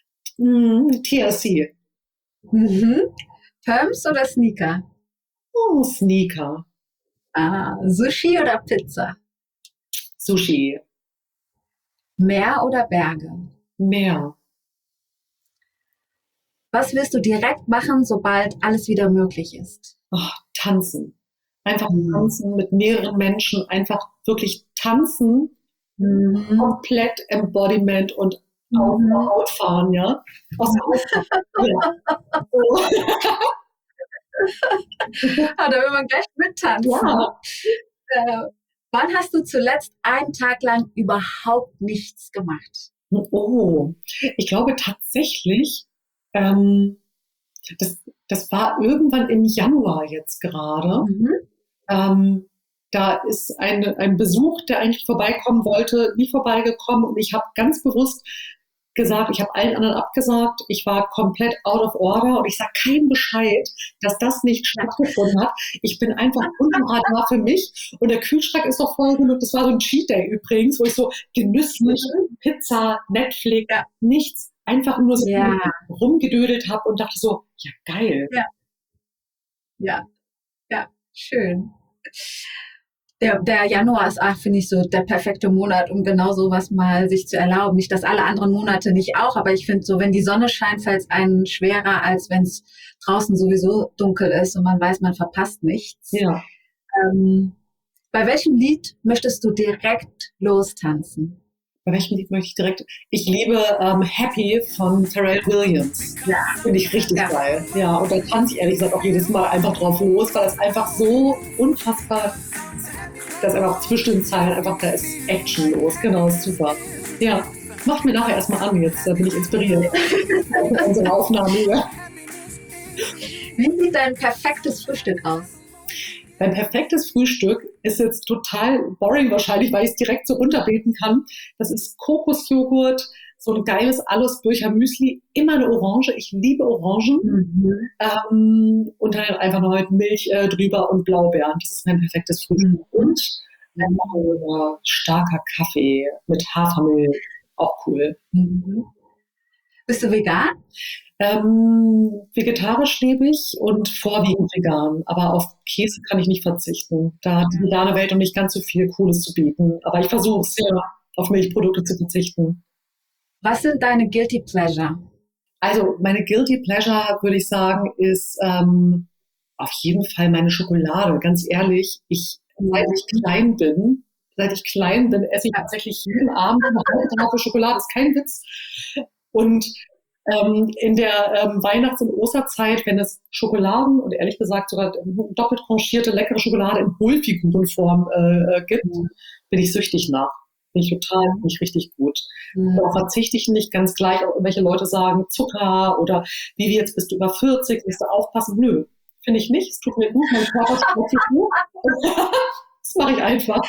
TLC. Pumps oder Sneaker? Oh, Sneaker. Sushi oder Pizza? Sushi. Meer oder Berge? Meer. Was willst du direkt machen, sobald alles wieder möglich ist? Tanzen. Einfach tanzen mit mehreren Menschen. Einfach wirklich tanzen. Komplett Embodiment und auf der Haut fahren, ja. Aus der Haut fahren. Da will man gleich mittanzen. Ja. Wann hast du zuletzt einen Tag lang überhaupt nichts gemacht? Ich glaube tatsächlich, das war irgendwann im Januar jetzt gerade. Da ist ein Besuch, der eigentlich vorbeikommen wollte, nie vorbeigekommen. Und ich habe ganz bewusst gesagt, ich habe allen anderen abgesagt. Ich war komplett out of order und ich sage keinem Bescheid, dass das nicht stattgefunden hat. Ich bin einfach unter Radar für mich und der Kühlschrank ist doch voll genug. Das war so ein Cheat Day übrigens, wo ich so genüsslich Pizza, Netflix, nichts, einfach nur so rumgedödelt habe und dachte so, ja geil. Ja, schön. Der Januar ist, finde ich, so der perfekte Monat, um genau sowas mal sich zu erlauben. Nicht, dass alle anderen Monate nicht auch, aber ich finde so, wenn die Sonne scheint, fällt es einen schwerer, als wenn es draußen sowieso dunkel ist und man weiß, man verpasst nichts. Ja. Bei welchem Lied möchtest du direkt lostanzen? Bei welchem Lied möchte ich direkt? Ich liebe Happy von Pharrell Williams. Ja. Finde ich richtig geil. Ja, und da tanze ich ehrlich gesagt auch jedes Mal einfach drauf los, weil es einfach so unfassbar, dass einfach zwischen den Zeilen einfach, da ist Action los. Genau, ist super. Ja, macht mir nachher erstmal an, jetzt bin ich inspiriert. Unsere Aufnahme hier. Wie sieht dein perfektes Frühstück aus? Mein perfektes Frühstück ist jetzt total boring wahrscheinlich, weil ich es direkt so runterbeten kann. Das ist Kokosjoghurt, so ein geiles Aloes-Bircher Müsli, immer eine Orange. Ich liebe Orangen. Und dann einfach noch mit Milch drüber und Blaubeeren. Das ist mein perfektes Frühstück. Und einfach starker Kaffee mit Hafermilch. Auch cool. Bist du vegan? Vegetarisch lebe ich und vorwiegend vegan, aber auf Käse kann ich nicht verzichten. Da hat die vegane Welt noch nicht ganz so viel Cooles zu bieten. Aber ich versuche es ja, auf Milchprodukte zu verzichten. Was sind deine Guilty Pleasure? Also meine Guilty Pleasure, würde ich sagen, ist auf jeden Fall meine Schokolade. Ganz ehrlich, seit ich klein bin, esse ich tatsächlich jeden Abend eine halbe Tafel Schokolade. Das ist kein Witz. Und in der Weihnachts- und Osterzeit, wenn es Schokoladen und ehrlich gesagt sogar doppelt tranchierte, leckere Schokolade in Hohlfigurenform gibt, bin ich süchtig nach. Bin ich richtig gut. Da verzichte ich nicht ganz gleich, auch welche Leute sagen, Zucker oder wie jetzt bist du über 40, musst du aufpassen. Nö, finde ich nicht. Es tut mir gut, mein Körper schmeckt gut. Das mache ich einfach.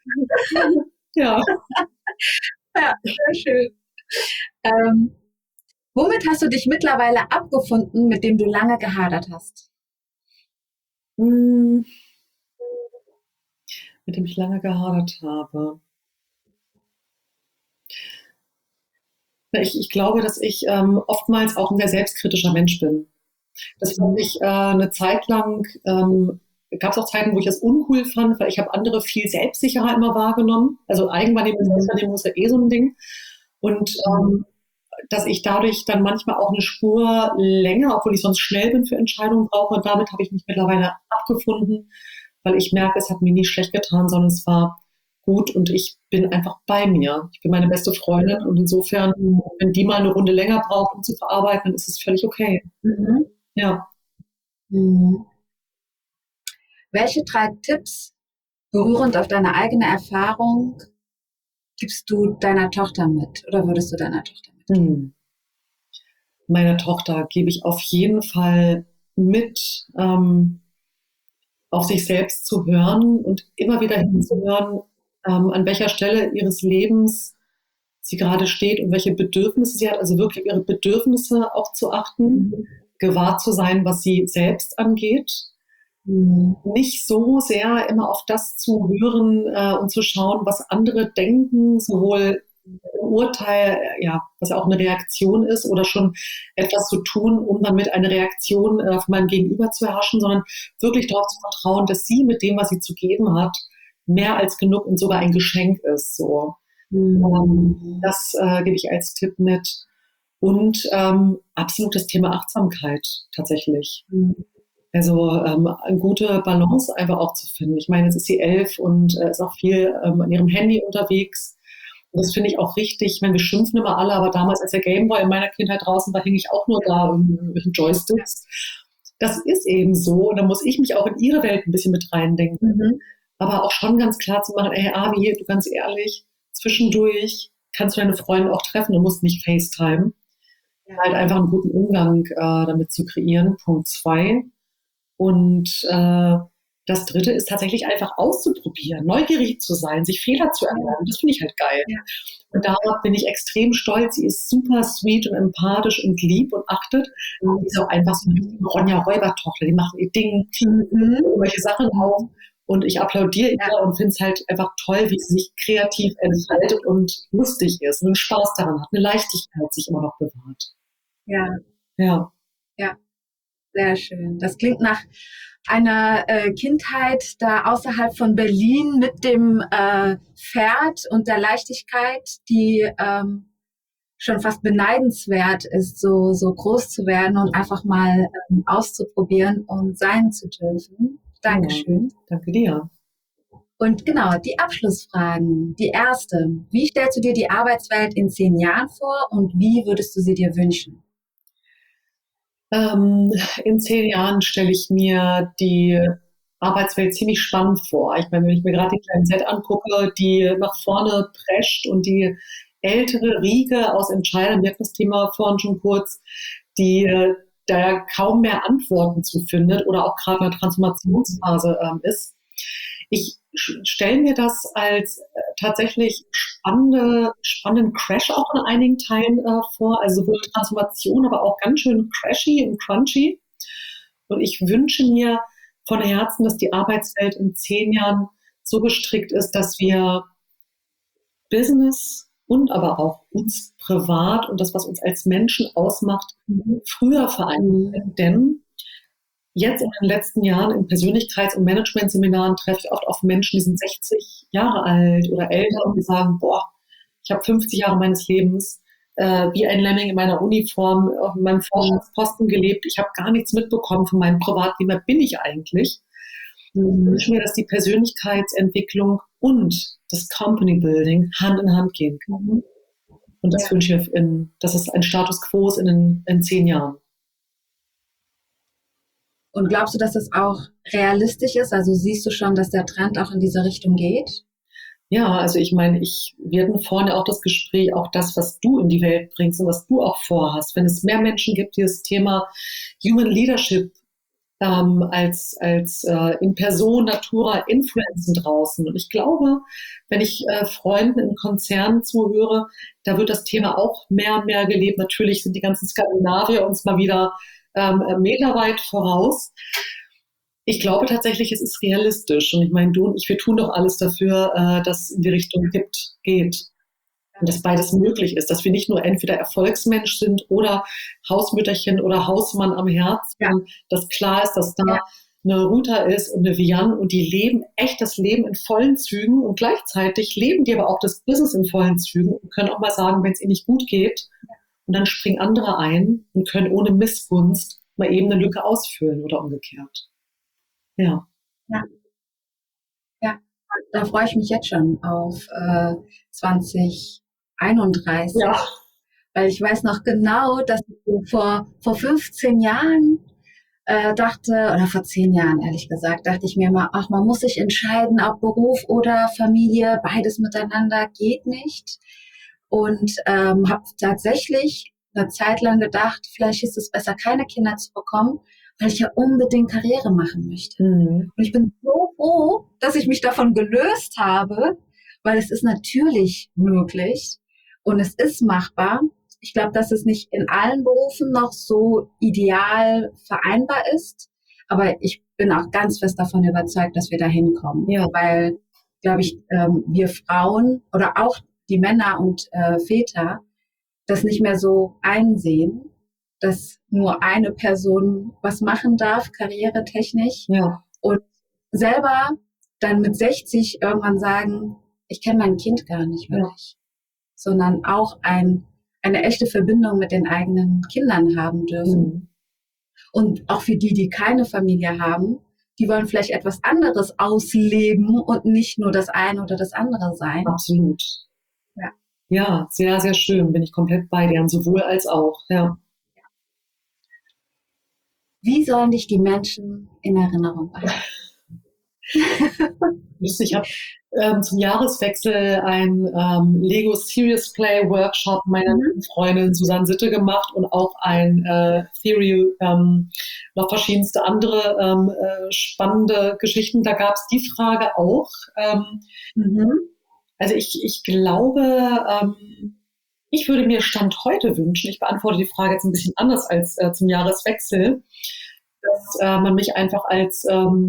Ja. Ja, sehr schön. Womit hast du dich mittlerweile abgefunden, mit dem du lange gehadert hast? Mit dem ich lange gehadert habe. Ich glaube, dass ich oftmals auch ein sehr selbstkritischer Mensch bin. Das fand ich eine Zeit lang, gab es auch Zeiten, wo ich das uncool fand, weil ich habe andere viel selbstsicherer immer wahrgenommen. Also Eigenwahrnehmung, Selbstwahrnehmung ist ja eh so ein Ding. Und dass ich dadurch dann manchmal auch eine Spur länger, obwohl ich sonst schnell bin, für Entscheidungen brauche. Und damit habe ich mich mittlerweile abgefunden, weil ich merke, es hat mir nie schlecht getan, sondern es war gut und ich bin einfach bei mir. Ich bin meine beste Freundin und insofern, wenn die mal eine Runde länger braucht, um zu verarbeiten, dann ist es völlig okay. Ja. Welche 3 Tipps, berührend auf deine eigene Erfahrung, gibst du deiner Tochter mit oder würdest du deiner Tochter mitgeben? Meiner Tochter gebe ich auf jeden Fall mit, auf sich selbst zu hören und immer wieder hinzuhören, an welcher Stelle ihres Lebens sie gerade steht und welche Bedürfnisse sie hat, also wirklich ihre Bedürfnisse auch zu achten, gewahr zu sein, was sie selbst angeht. Nicht so sehr immer auf das zu hören und zu schauen, was andere denken, sowohl im Urteil, ja, was ja auch eine Reaktion ist, oder schon etwas zu tun, um damit eine Reaktion von meinem Gegenüber zu erhaschen, sondern wirklich darauf zu vertrauen, dass sie mit dem, was sie zu geben hat, mehr als genug und sogar ein Geschenk ist. So. Das gebe ich als Tipp mit. Und absolut das Thema Achtsamkeit tatsächlich. Also eine gute Balance einfach auch zu finden. Ich meine, jetzt ist sie 11 und ist auch viel an ihrem Handy unterwegs. Und das finde ich auch richtig. Ich meine, wir schimpfen immer alle, aber damals, als der Gameboy in meiner Kindheit draußen war, hing ich auch nur da mit den Joysticks. Das ist eben so. Und da muss ich mich auch in ihre Welt ein bisschen mit reindenken. Aber auch schon ganz klar zu machen, ey, Avi, du ganz ehrlich, zwischendurch kannst du deine Freunde auch treffen, du musst nicht FaceTime. Halt einfach einen guten Umgang damit zu kreieren. Punkt 2. Und das 3. ist tatsächlich einfach auszuprobieren, neugierig zu sein, sich Fehler zu erlauben. Das finde ich halt geil. Ja. Und darauf bin ich extrem stolz. Sie ist super sweet und empathisch und lieb und achtet. Und die ist auch einfach so eine Ronja-Räuber-Tochter. Die machen ihr Ding, irgendwelche Sachen auf. Und ich applaudiere ihr und finde es halt einfach toll, wie sie sich kreativ entfaltet und lustig ist und einen Spaß daran hat, eine Leichtigkeit sich immer noch bewahrt. Ja. Sehr schön. Das klingt nach einer Kindheit da außerhalb von Berlin mit dem Pferd und der Leichtigkeit, die schon fast beneidenswert ist, so groß zu werden und einfach mal auszuprobieren und sein zu dürfen. Dankeschön. Ja, danke dir. Und genau, die Abschlussfragen. Die erste. Wie stellst du dir die Arbeitswelt in 10 Jahren vor und wie würdest du sie dir wünschen? In 10 Jahren stelle ich mir die Arbeitswelt ziemlich spannend vor. Ich meine, wenn ich mir gerade die kleinen Z angucke, die nach vorne prescht und die ältere Riege aus Entscheidern, wir hatten das Thema vorhin schon kurz, die da ja kaum mehr Antworten zu findet oder auch gerade in der Transformationsphase ist. Ich stelle mir das als tatsächlich spannenden Crash auch in einigen Teilen vor, also sowohl Transformation, aber auch ganz schön crashy und crunchy. Und ich wünsche mir von Herzen, dass die Arbeitswelt in 10 Jahren so gestrickt ist, dass wir Business und aber auch uns privat und das, was uns als Menschen ausmacht, früher vereinen können. Denn jetzt in den letzten Jahren in Persönlichkeits- und Management-Seminaren treffe ich oft auf Menschen, die sind 60 Jahre alt oder älter und die sagen, boah, ich habe 50 Jahre meines Lebens wie ein Lemming in meiner Uniform auf meinem Vorstandsposten gelebt. Ich habe gar nichts mitbekommen von meinem Privatleben. Wer bin ich eigentlich? Ich wünsche mir, dass die Persönlichkeitsentwicklung und das Company Building Hand in Hand gehen kann. Und das wünsche ich mir, dass es ein Status quo ist in 10 Jahren. Und glaubst du, dass das auch realistisch ist? Also siehst du schon, dass der Trend auch in diese Richtung geht? Ja, also ich meine, wir hatten vorhin auch das Gespräch, auch das, was du in die Welt bringst und was du auch vorhast. Wenn es mehr Menschen gibt, die das Thema Human Leadership als in Person, Natura influenzen draußen. Und ich glaube, wenn ich Freunden in Konzernen zuhöre, da wird das Thema auch mehr und mehr gelebt. Natürlich sind die ganzen Skandinavier uns mal wieder meterweit voraus. Ich glaube tatsächlich, es ist realistisch. Und ich meine, du und ich, wir tun doch alles dafür, dass es in die Richtung geht. Und dass beides möglich ist, dass wir nicht nur entweder Erfolgsmensch sind oder Hausmütterchen oder Hausmann am Herz, sondern dass klar ist, dass da eine Ruta ist und eine Vian und die leben echt das Leben in vollen Zügen und gleichzeitig leben die aber auch das Business in vollen Zügen und können auch mal sagen, wenn es ihnen nicht gut geht, und dann springen andere ein und können ohne Missgunst mal eben eine Lücke ausfüllen oder umgekehrt. Ja. Ja, da freue ich mich jetzt schon auf 2031. Ja. Weil ich weiß noch genau, dass du vor 15 Jahren dachte, oder vor 10 Jahren ehrlich gesagt, dachte ich mir mal, ach, man muss sich entscheiden, ob Beruf oder Familie, beides miteinander geht nicht. Und habe tatsächlich eine Zeit lang gedacht, vielleicht ist es besser, keine Kinder zu bekommen, weil ich ja unbedingt Karriere machen möchte. Und ich bin so froh, dass ich mich davon gelöst habe, weil es ist natürlich möglich und es ist machbar. Ich glaube, dass es nicht in allen Berufen noch so ideal vereinbar ist, aber ich bin auch ganz fest davon überzeugt, dass wir da hinkommen. Ja. Weil, glaube ich, wir Frauen oder auch die Männer und Väter das nicht mehr so einsehen, dass nur eine Person was machen darf, karrieretechnisch, Ja. und selber dann mit 60 irgendwann sagen, ich kenne mein Kind gar nicht wirklich, sondern auch eine echte Verbindung mit den eigenen Kindern haben dürfen. Und auch für die, die keine Familie haben, die wollen vielleicht etwas anderes ausleben und nicht nur das eine oder das andere sein. Absolut. Ja. Ja, sehr, sehr schön. Bin ich komplett bei dir. Sowohl als auch. Ja. Wie sollen dich die Menschen in Erinnerung behalten? Ich habe zum Jahreswechsel ein Lego Serious Play Workshop meiner Freundin Susanne Sitte gemacht und auch ein Theory, noch verschiedenste andere spannende Geschichten. Da gab es die Frage auch. Also ich glaube, ich würde mir Stand heute wünschen, ich beantworte die Frage jetzt ein bisschen anders als zum Jahreswechsel, dass man mich einfach als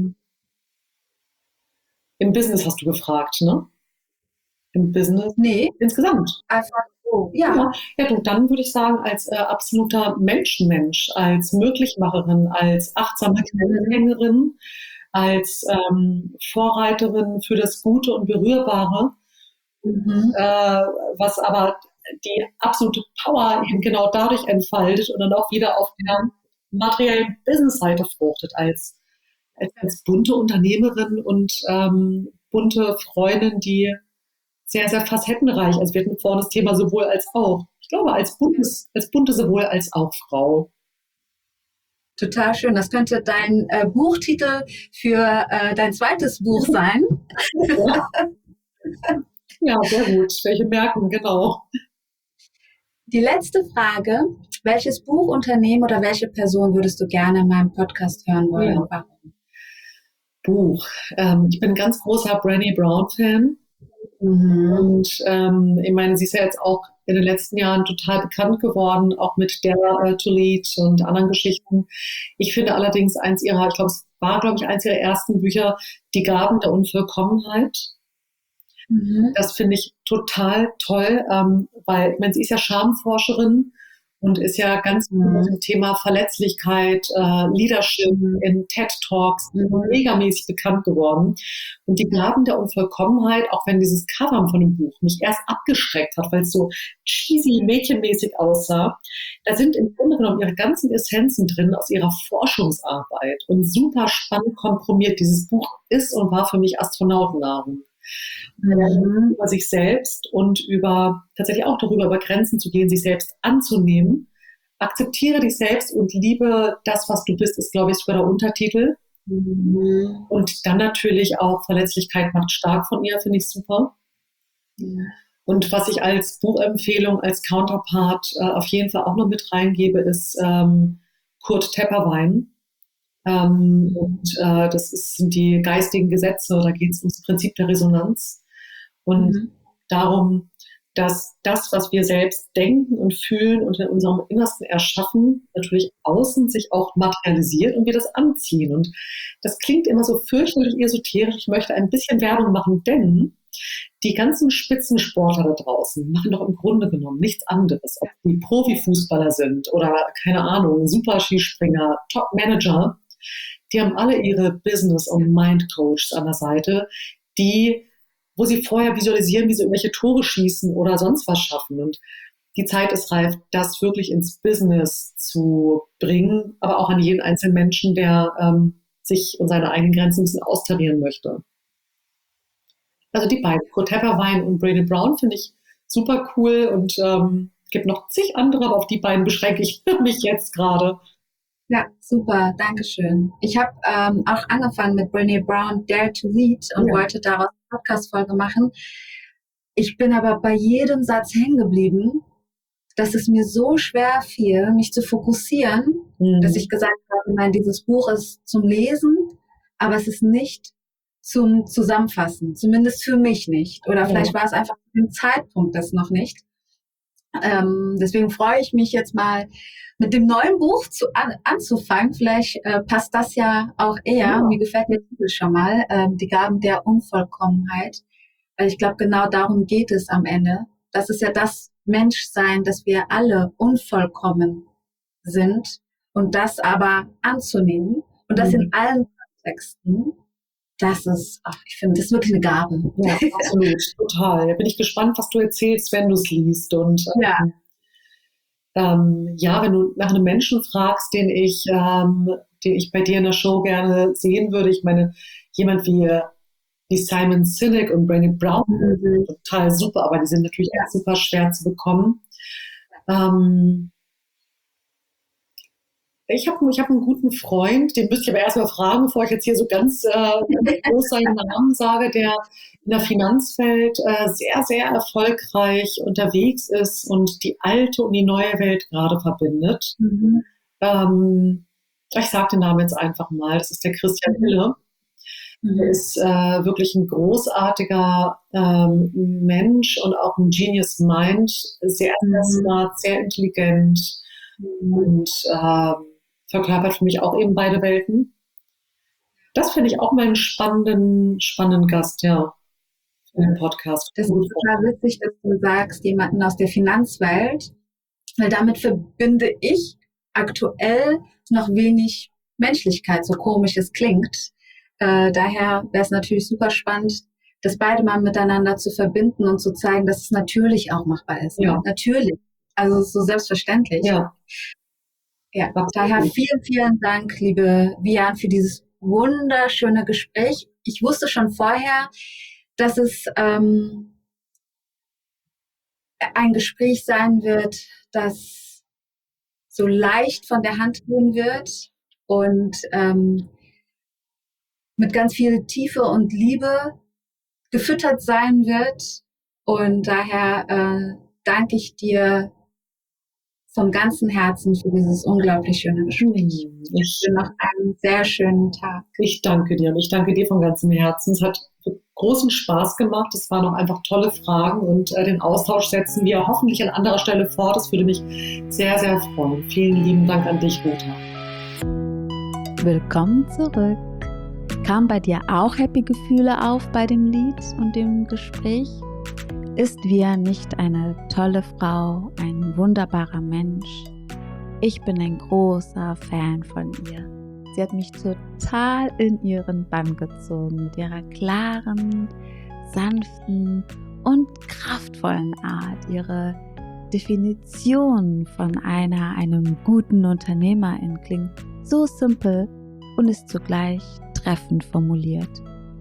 im Business hast du gefragt, ne? Im Business? Nee. Insgesamt. Einfach so, ja. Ja, du, dann würde ich sagen, als absoluter Menschenmensch, als Möglichmacherin, als achtsame Quellengängerin, als Vorreiterin für das Gute und Berührbare, was aber die absolute Power eben genau dadurch entfaltet und dann auch wieder auf der materiellen Business-Seite fruchtet, als bunte Unternehmerin und bunte Freundin, die sehr, sehr facettenreich. Also wir hatten vorhin das Thema sowohl als auch. Ich glaube, als bunte sowohl als auch Frau. Total schön. Das könnte dein Buchtitel für dein zweites Buch sein. Ja, sehr gut. Welche merken, genau. Die letzte Frage: Welches Buch, Unternehmen oder welche Person würdest du gerne in meinem Podcast hören wollen? Ja. Und warum? Buch. Ich bin ein ganz großer Brené Brown-Fan. Und ich meine, sie ist ja jetzt auch in den letzten Jahren total bekannt geworden, auch mit Dare to Lead und anderen Geschichten. Ich finde allerdings eins ihrer ersten Bücher, Die Gaben der Unvollkommenheit. Das finde ich total toll, weil ich meine, sie ist ja Schamforscherin und ist ja ganz gut mit dem Thema Verletzlichkeit, Leadership in TED-Talks megamäßig bekannt geworden. Und die Gaben der Unvollkommenheit, auch wenn dieses Cover von dem Buch mich erst abgeschreckt hat, weil es so cheesy, mädchenmäßig aussah, da sind im Grunde genommen ihre ganzen Essenzen drin aus ihrer Forschungsarbeit und super spannend komprimiert. Dieses Buch ist und war für mich Astronautennahrung. Über sich selbst und tatsächlich auch darüber, über Grenzen zu gehen, sich selbst anzunehmen. Akzeptiere dich selbst und liebe das, was du bist, ist, glaube ich, sogar der Untertitel. Und dann natürlich auch Verletzlichkeit macht stark von ihr, finde ich super. Und was ich als Buchempfehlung, als Counterpart auf jeden Fall auch noch mit reingebe, ist Kurt Tepperwein. Das sind die geistigen Gesetze, da geht es ums Prinzip der Resonanz und darum, dass das, was wir selbst denken und fühlen und in unserem Innersten erschaffen, natürlich außen sich auch materialisiert und wir das anziehen. Und das klingt immer so fürchterlich esoterisch. Ich möchte ein bisschen Werbung machen, denn die ganzen Spitzensportler da draußen machen doch im Grunde genommen nichts anderes, ob die Profifußballer sind oder, keine Ahnung, Super-Skispringer, Top-Manager. Die haben alle ihre Business- und Mind-Coaches an der Seite, wo sie vorher visualisieren, wie sie irgendwelche Tore schießen oder sonst was schaffen. Und die Zeit ist reif, das wirklich ins Business zu bringen, aber auch an jeden einzelnen Menschen, der sich und seine eigenen Grenzen ein bisschen austarieren möchte. Also die beiden, Kurt Tepperwein und Brené Brown, finde ich super cool und gibt noch zig andere, aber auf die beiden beschränke ich mich jetzt gerade. Ja, super, Dankeschön. Ich habe auch angefangen mit Brené Brown, Dare to Lead, und wollte daraus eine Podcast-Folge machen. Ich bin aber bei jedem Satz hängen geblieben, dass es mir so schwer fiel, mich zu fokussieren, dass ich gesagt habe, nein, dieses Buch ist zum Lesen, aber es ist nicht zum Zusammenfassen, zumindest für mich nicht. Oder vielleicht war es einfach im Zeitpunkt das noch nicht. Deswegen freue ich mich jetzt mal mit dem neuen Buch anzufangen. Vielleicht passt das ja auch eher. Ja. Mir gefällt der Titel schon mal, die Gaben der Unvollkommenheit. Weil ich glaube, genau darum geht es am Ende. Das ist ja das Menschsein, dass wir alle unvollkommen sind und das aber anzunehmen und das in allen Kontexten. Das ist, ich finde, das ist wirklich eine Gabe. Ja, absolut, total. Da bin ich gespannt, was du erzählst, wenn du es liest. Und wenn du nach einem Menschen fragst, den ich bei dir in der Show gerne sehen würde, ich meine, jemand wie Simon Sinek und Brené Brown, total super, aber die sind natürlich auch super schwer zu bekommen. Ich hab einen guten Freund, den müsste ich aber erstmal fragen, bevor ich jetzt hier so ganz groß seinen Namen sage, der in der Finanzwelt sehr, sehr erfolgreich unterwegs ist und die alte und die neue Welt gerade verbindet. Ich sage den Namen jetzt einfach mal, das ist der Christian Hille. Er ist wirklich ein großartiger Mensch und auch ein Genius Mind, sehr, sehr smart, sehr intelligent und verkörpert für mich auch eben beide Welten. Das finde ich auch mal einen spannenden Gast, ja, für den Podcast. Das ist total witzig, dass du sagst, jemanden aus der Finanzwelt, weil damit verbinde ich aktuell noch wenig Menschlichkeit, so komisch es klingt. Daher wäre es natürlich super spannend, das beide mal miteinander zu verbinden und zu zeigen, dass es natürlich auch machbar ist. Ja. Natürlich. Also so selbstverständlich. Ja, daher vielen, vielen Dank, liebe Vian, für dieses wunderschöne Gespräch. Ich wusste schon vorher, dass es ein Gespräch sein wird, das so leicht von der Hand gehen wird und mit ganz viel Tiefe und Liebe gefüttert sein wird. Und daher danke ich dir vom ganzen Herzen für dieses unglaublich schöne Gespräch. Ich wünsche noch einen sehr schönen Tag. Ich danke dir und ich danke dir von ganzem Herzen. Es hat großen Spaß gemacht. Es waren auch einfach tolle Fragen und den Austausch setzen wir hoffentlich an anderer Stelle fort. Das würde mich sehr, sehr freuen. Vielen lieben Dank an dich, Ruta. Willkommen zurück. Kamen bei dir auch happy Gefühle auf bei dem Lied und dem Gespräch? Ist Vian nicht eine tolle Frau, ein wunderbarer Mensch? Ich bin ein großer Fan von ihr. Sie hat mich total in ihren Bann gezogen mit ihrer klaren, sanften und kraftvollen Art. Ihre Definition von einem guten Unternehmerin klingt so simpel und ist zugleich treffend formuliert.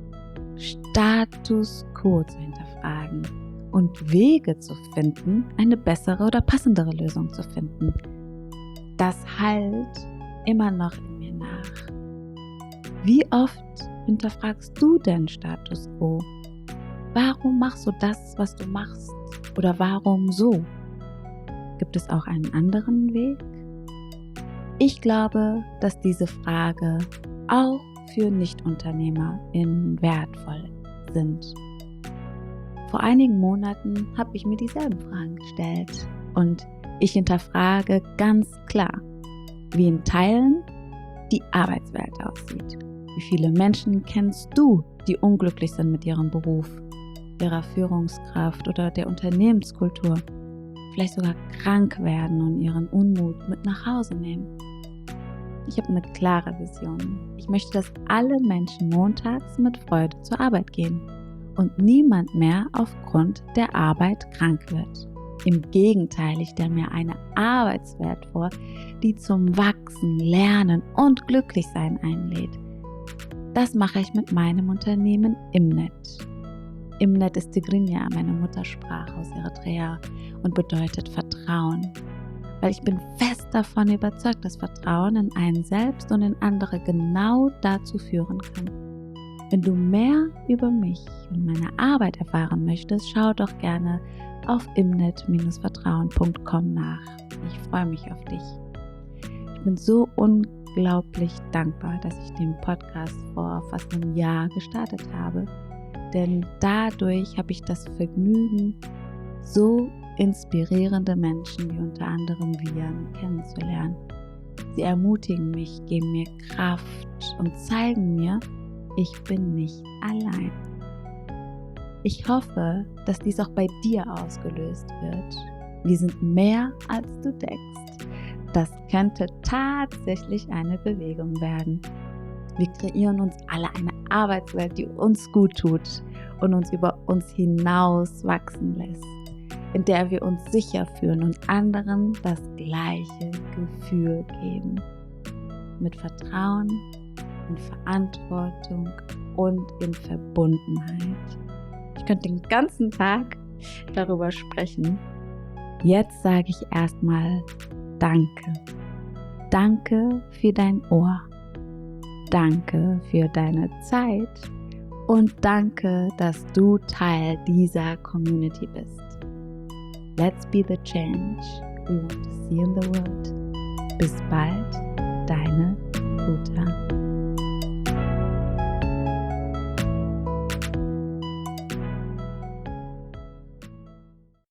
Status quo zu hinterfragen und Wege zu finden, eine bessere oder passendere Lösung zu finden. Das hallt immer noch in mir nach. Wie oft hinterfragst du denn Status quo? Warum machst du das, was du machst? Oder warum so? Gibt es auch einen anderen Weg? Ich glaube, dass diese Frage auch für NichtunternehmerInnen wertvoll sind. Vor einigen Monaten habe ich mir dieselben Fragen gestellt und ich hinterfrage ganz klar, wie in Teilen die Arbeitswelt aussieht. Wie viele Menschen kennst du, die unglücklich sind mit ihrem Beruf, ihrer Führungskraft oder der Unternehmenskultur, vielleicht sogar krank werden und ihren Unmut mit nach Hause nehmen? Ich habe eine klare Vision. Ich möchte, dass alle Menschen montags mit Freude zur Arbeit gehen und niemand mehr aufgrund der Arbeit krank wird. Im Gegenteil, ich stelle mir eine Arbeitswelt vor, die zum Wachsen, Lernen und Glücklichsein einlädt. Das mache ich mit meinem Unternehmen Imnet. Imnet ist Tigrinya, meine Muttersprache aus Eritrea, und bedeutet Vertrauen. weil ich bin fest davon überzeugt, dass Vertrauen in einen selbst und in andere genau dazu führen kann. Wenn du mehr über mich und meine Arbeit erfahren möchtest, schau doch gerne auf imnet-vertrauen.com nach. Ich freue mich auf dich. Ich bin so unglaublich dankbar, dass ich den Podcast vor fast einem Jahr gestartet habe, denn dadurch habe ich das Vergnügen, so inspirierende Menschen wie unter anderem Vian kennenzulernen. Sie ermutigen mich, geben mir Kraft und zeigen mir, ich bin nicht allein. Ich hoffe, dass dies auch bei dir ausgelöst wird. Wir sind mehr, als du denkst. Das könnte tatsächlich eine Bewegung werden. Wir kreieren uns alle eine Arbeitswelt, die uns gut tut und uns über uns hinaus wachsen lässt, in der wir uns sicher fühlen und anderen das gleiche Gefühl geben. Mit Vertrauen, in Verantwortung und in Verbundenheit. Ich könnte den ganzen Tag darüber sprechen. Jetzt sage ich erstmal Danke. Danke für dein Ohr. Danke für deine Zeit. Und danke, dass du Teil dieser Community bist. Let's be the change we want to see in the world. Bis bald, deine Uta.